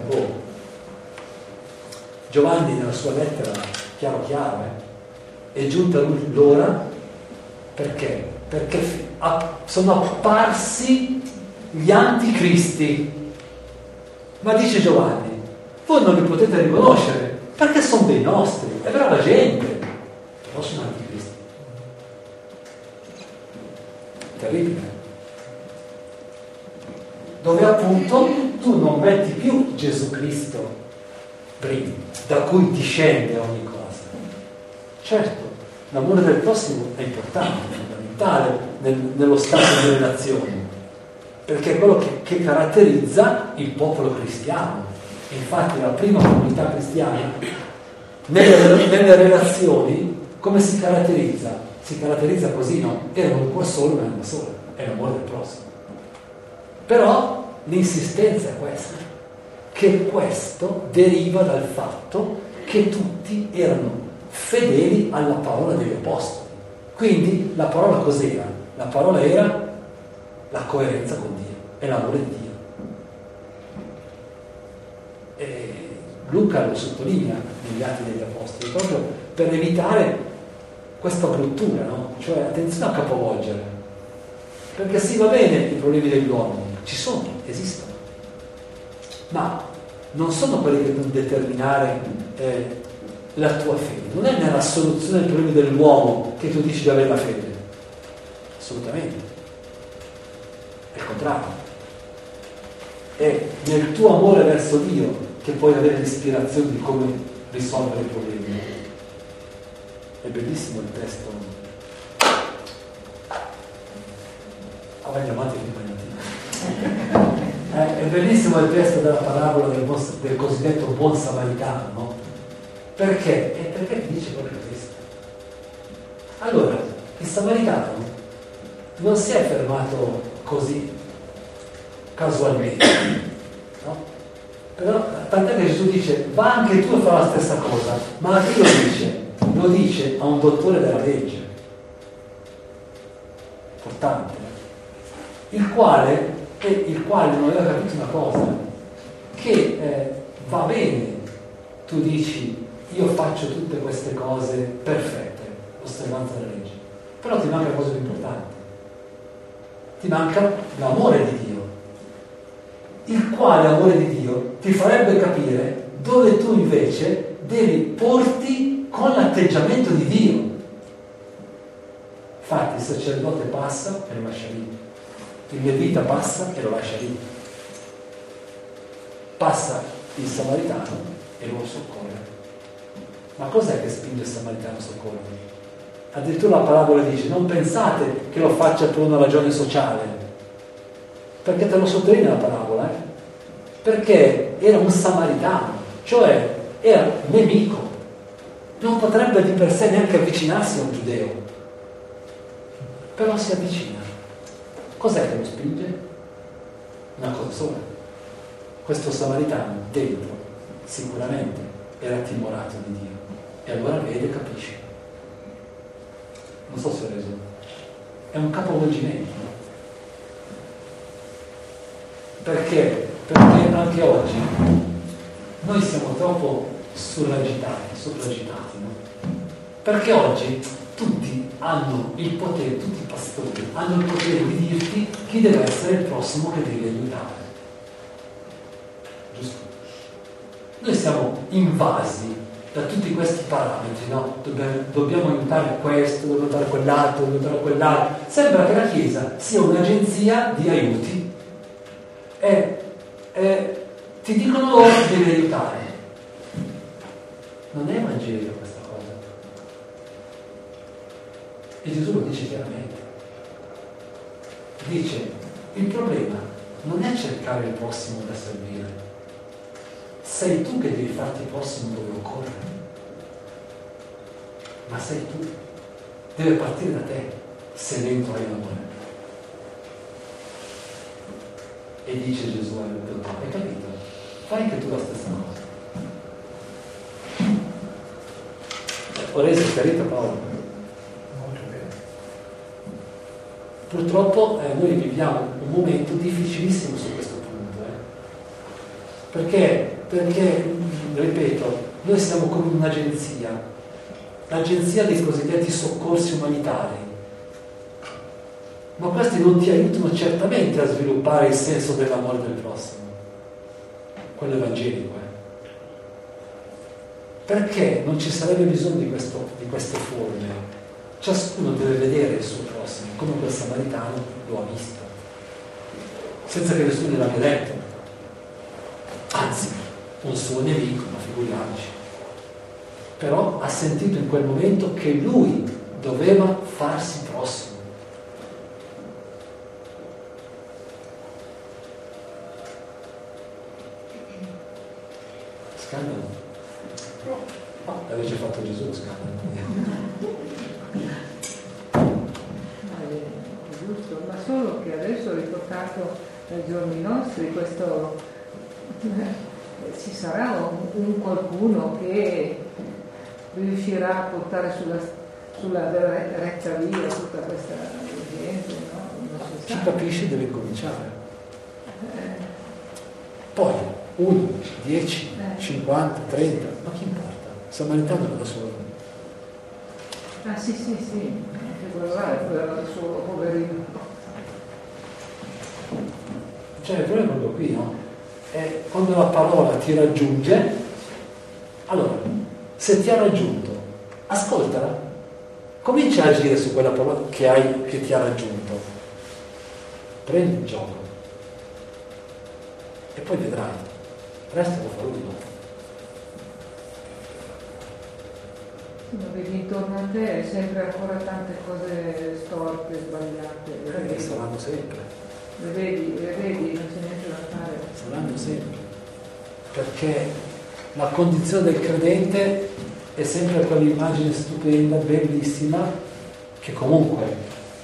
Giovanni nella sua lettera chiaro è giunta l'ora. Perché? Perché sono apparsi gli anticristi. Ma dice Giovanni, voi non li potete riconoscere perché sono dei nostri, è brava gente, però sono anticristi. Terribile. Dove appunto tu non metti più Gesù Cristo prima, da cui discende ogni cosa. Certo, l'amore del prossimo è importante, è fondamentale nello stato delle nazioni, perché è quello che caratterizza il popolo cristiano. Infatti la prima comunità cristiana nelle relazioni come si caratterizza? Si caratterizza così, no? Erano un cuore solo, un'anima sola, è l'amore del prossimo. Però l'insistenza è questa, che questo deriva dal fatto che tutti erano fedeli alla parola degli apostoli. Quindi la parola cos'era? La parola era la coerenza con Dio e l'amore di Dio. E Luca lo sottolinea negli Atti degli Apostoli proprio per evitare questa bruttura, no? Cioè attenzione a capovolgere, perché sì, va bene i problemi degli uomini, ci sono, esistono, ma non sono quelli che devono determinare la tua fede. Non è nella soluzione dei problemi dell'uomo che tu dici di avere la fede, assolutamente, è il contrario. È nel tuo amore verso Dio che puoi avere l'ispirazione di come risolvere i problemi. È bellissimo il testo. Avanti avanti è bellissimo il testo della parabola del cosiddetto buon samaritano, no? Perché? Perché ti dice proprio questo. Allora, il samaritano non si è fermato così casualmente, no? Però tant'è che Gesù dice va anche tu a fare la stessa cosa, ma a chi lo dice? Lo dice a un dottore della legge, importante, il quale non aveva capito una cosa, che va bene, tu dici io faccio tutte queste cose perfette, l'osservanza della legge, però ti manca la cosa più importante, ti manca l'amore di Dio, il quale amore di Dio ti farebbe capire dove tu invece devi porti con l'atteggiamento di Dio. Infatti il sacerdote passa e lo lascia lì, il levita passa e lo lascia lì, passa il samaritano e lo soccorre. Ma cos'è che spinge il samaritano a soccorrere? Addirittura la parabola dice non pensate che lo faccia per una ragione sociale, perché te lo sottolinea la parabola, perché era un samaritano, cioè era nemico, non potrebbe di per sé neanche avvicinarsi a un giudeo, però si avvicina. Cos'è che lo spinge? Una cosa sola: questo samaritano dentro sicuramente era timorato di Dio, e allora vede e capisce. Non so se ho reso, è un capovolgimento, no? Perché anche oggi noi siamo troppo sopragitati, no? Perché oggi tutti hanno il potere, tutti i pastori hanno il potere di dirti chi deve essere il prossimo che devi aiutare, giusto? Noi siamo invasi da tutti questi parametri, no? Dobbiamo aiutare questo, dobbiamo aiutare quell'altro, dobbiamo aiutare quell'altro. Sembra che la Chiesa sia un'agenzia di aiuti e ti dicono loro che devi aiutare. Non è Vangelo questa cosa. E Gesù lo dice chiaramente. Dice, il problema non è cercare il prossimo da servire. Sei tu che devi farti il prossimo dove occorre. Ma sei tu. Deve partire da te, se dentro hai l'amore. E dice Gesù al dottore, hai capito? Fai anche tu la stessa cosa. Ho reso chiarito Paolo? Molto bene. Purtroppo noi viviamo un momento difficilissimo su questo punto. Perché, ripeto, noi siamo come un'agenzia, l'agenzia dei cosiddetti soccorsi umanitari. Ma questi non ti aiutano certamente a sviluppare il senso dell'amore del prossimo, quello evangelico. Perché non ci sarebbe bisogno di queste forme? Ciascuno deve vedere il suo prossimo, come quel samaritano lo ha visto, senza che nessuno gliel'abbia detto. Anzi, un suo nemico, ma figuriamoci. Però ha sentito in quel momento che lui doveva farsi prossimo. Scandalo. No, l'avete fatto Gesù, scandalo. Giusto, ma solo che adesso ho riportato ai giorni nostri questo, ci sarà un qualcuno che riuscirà a portare sulla retta via tutta questa gente, no? Non si Chi sa. capisce deve cominciare. Poi 1, 10, 50, 30, ma chi importa? Samaritano era da solo. Ah sì, anche quello là era da solo, poverino. Cioè il problema è proprio qui, no? È quando la parola ti raggiunge, allora, se ti ha raggiunto, ascoltala, comincia a agire su quella parola che ti ha raggiunto, prendi il gioco e poi vedrai, il resto lo fa lui. Ma vedi intorno a te sempre ancora tante cose storte, sbagliate. Saranno sempre. Le vedi, non c'è niente da fare. Saranno sempre. Perché la condizione del credente è sempre quell'immagine stupenda, bellissima, che comunque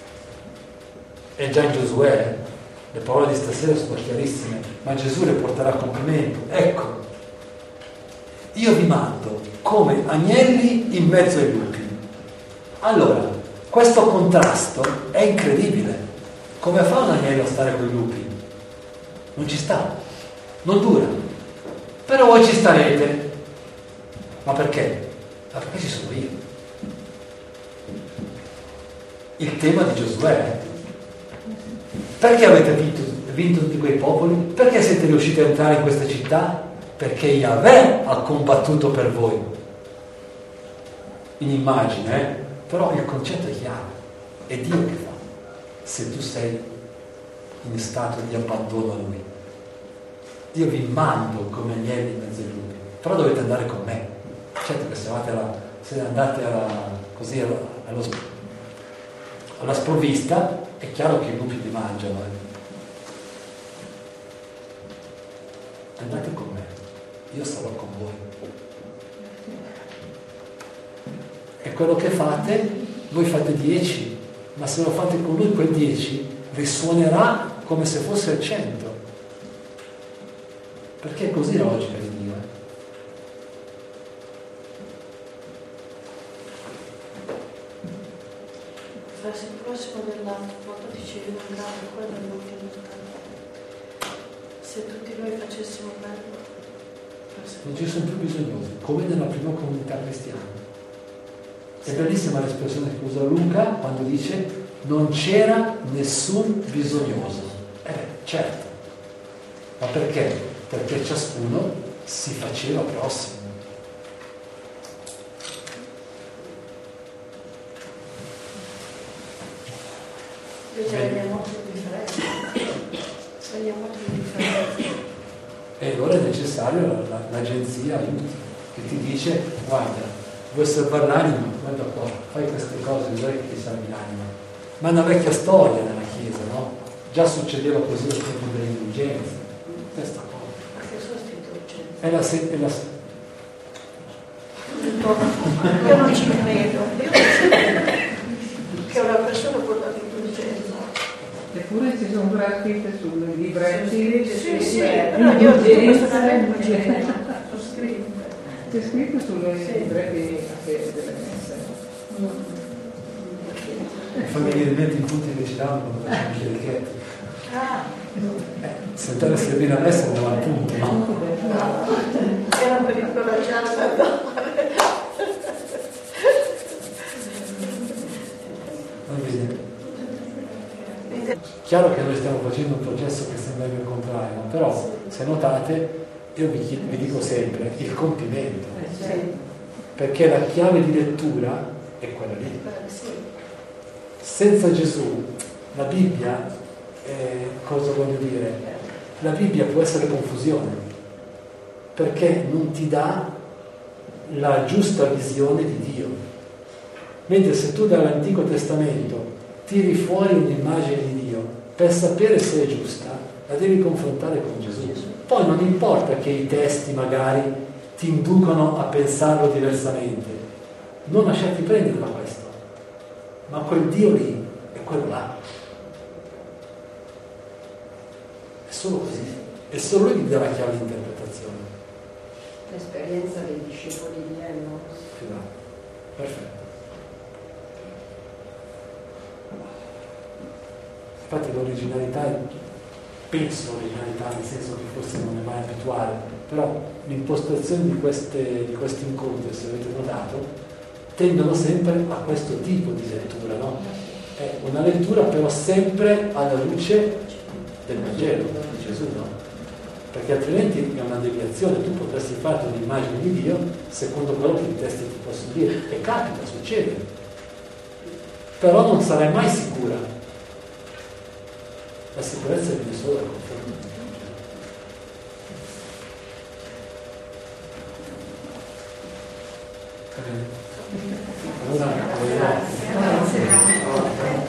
è già in Giosuè. Le parole di stasera sono chiarissime, ma Gesù le porterà a compimento. Ecco, io vi mando come agnelli in mezzo ai lupi. Allora, questo contrasto è incredibile. Come fa un agnello a stare con i lupi? Non ci sta, non dura. Però voi ci starete. Ma perché? Ma perché ci sono io. Il tema di Giosuè. Perché avete vinto tutti quei popoli? Perché siete riusciti a entrare in questa città? Perché Yahweh ha combattuto per voi. In immagine, però il concetto è chiaro. È Dio che fa. Se tu sei in stato di abbandono a Lui. Io vi mando come agnelli in mezzo ai lupi. Però dovete andare con me. Certo che se andate alla sprovvista, è chiaro che i lupi vi mangiano. Andate con me, io sarò con voi. E quello che fate, voi fate 10, ma se lo fate con lui, quel 10 risuonerà come se fosse il 100. Perché è così la logica di Dio. Verso il prossimo dell'anno, quando dicevi un grado, quello è l'ultimo stato. Se tutti noi facessimo quello, Non ci sono più bisognosi, come nella prima comunità cristiana. È bellissima l'espressione che usa Luca quando dice non c'era nessun bisognoso. Certo. Ma perché? Perché ciascuno si faceva prossimo. invece vediamo molto differenza. E allora è necessario l'agenzia aiuti, che ti dice guarda, vuoi salvare l'anima? Guarda qua, fai queste cose, vedrai che ti salvi l'anima. Ma è una vecchia storia nella Chiesa, no? Già succedeva così al tempo delle indulgenze. Questa cosa. Ma che sono queste indulgenze? Io non ci credo. Che una persona può dare indulgenza. Eppure ci sono scritte sulle libretti. Sì, però io personalmente non ci credo. Sono scritte. C'è scritto sulle libretti delle messe. Mi fa venire in mente in punti che ci danno quando facciamo i chierichetti. Se andare a servire a messa andava al punto, no? Era per incoraggiare a andare. Va bene. Chiaro che noi stiamo facendo un processo che sembra il contrario, però se notate io vi dico sempre il compimento, perché la chiave di lettura è quella lì. Senza Gesù la Bibbia, cosa voglio dire? La Bibbia può essere confusione, perché non ti dà la giusta visione di Dio. Mentre se tu dall'Antico Testamento tiri fuori un'immagine di Dio, per sapere se è giusta, la devi confrontare con Gesù. Poi non importa che i testi magari ti inducono a pensarlo diversamente. Non lasciarti prendere da questo, ma quel Dio lì è quello là. È solo così, è solo lui che dà la chiave di interpretazione. L'esperienza dei discepoli di Emmaus. Perfetto. Infatti l'originalità, penso l'originalità nel senso che forse non è mai abituale, però l'impostazione di questi incontri, se avete notato, tendono sempre a questo tipo di lettura, no? È una lettura però sempre alla luce del Vangelo di Gesù, no? Perché altrimenti è una deviazione, tu potresti fare un'immagine di Dio secondo quello che i testi ti possono dire, e capita, succede, però non sarai mai sicura. La sicurezza viene solo dal confronto di Dio. Allora,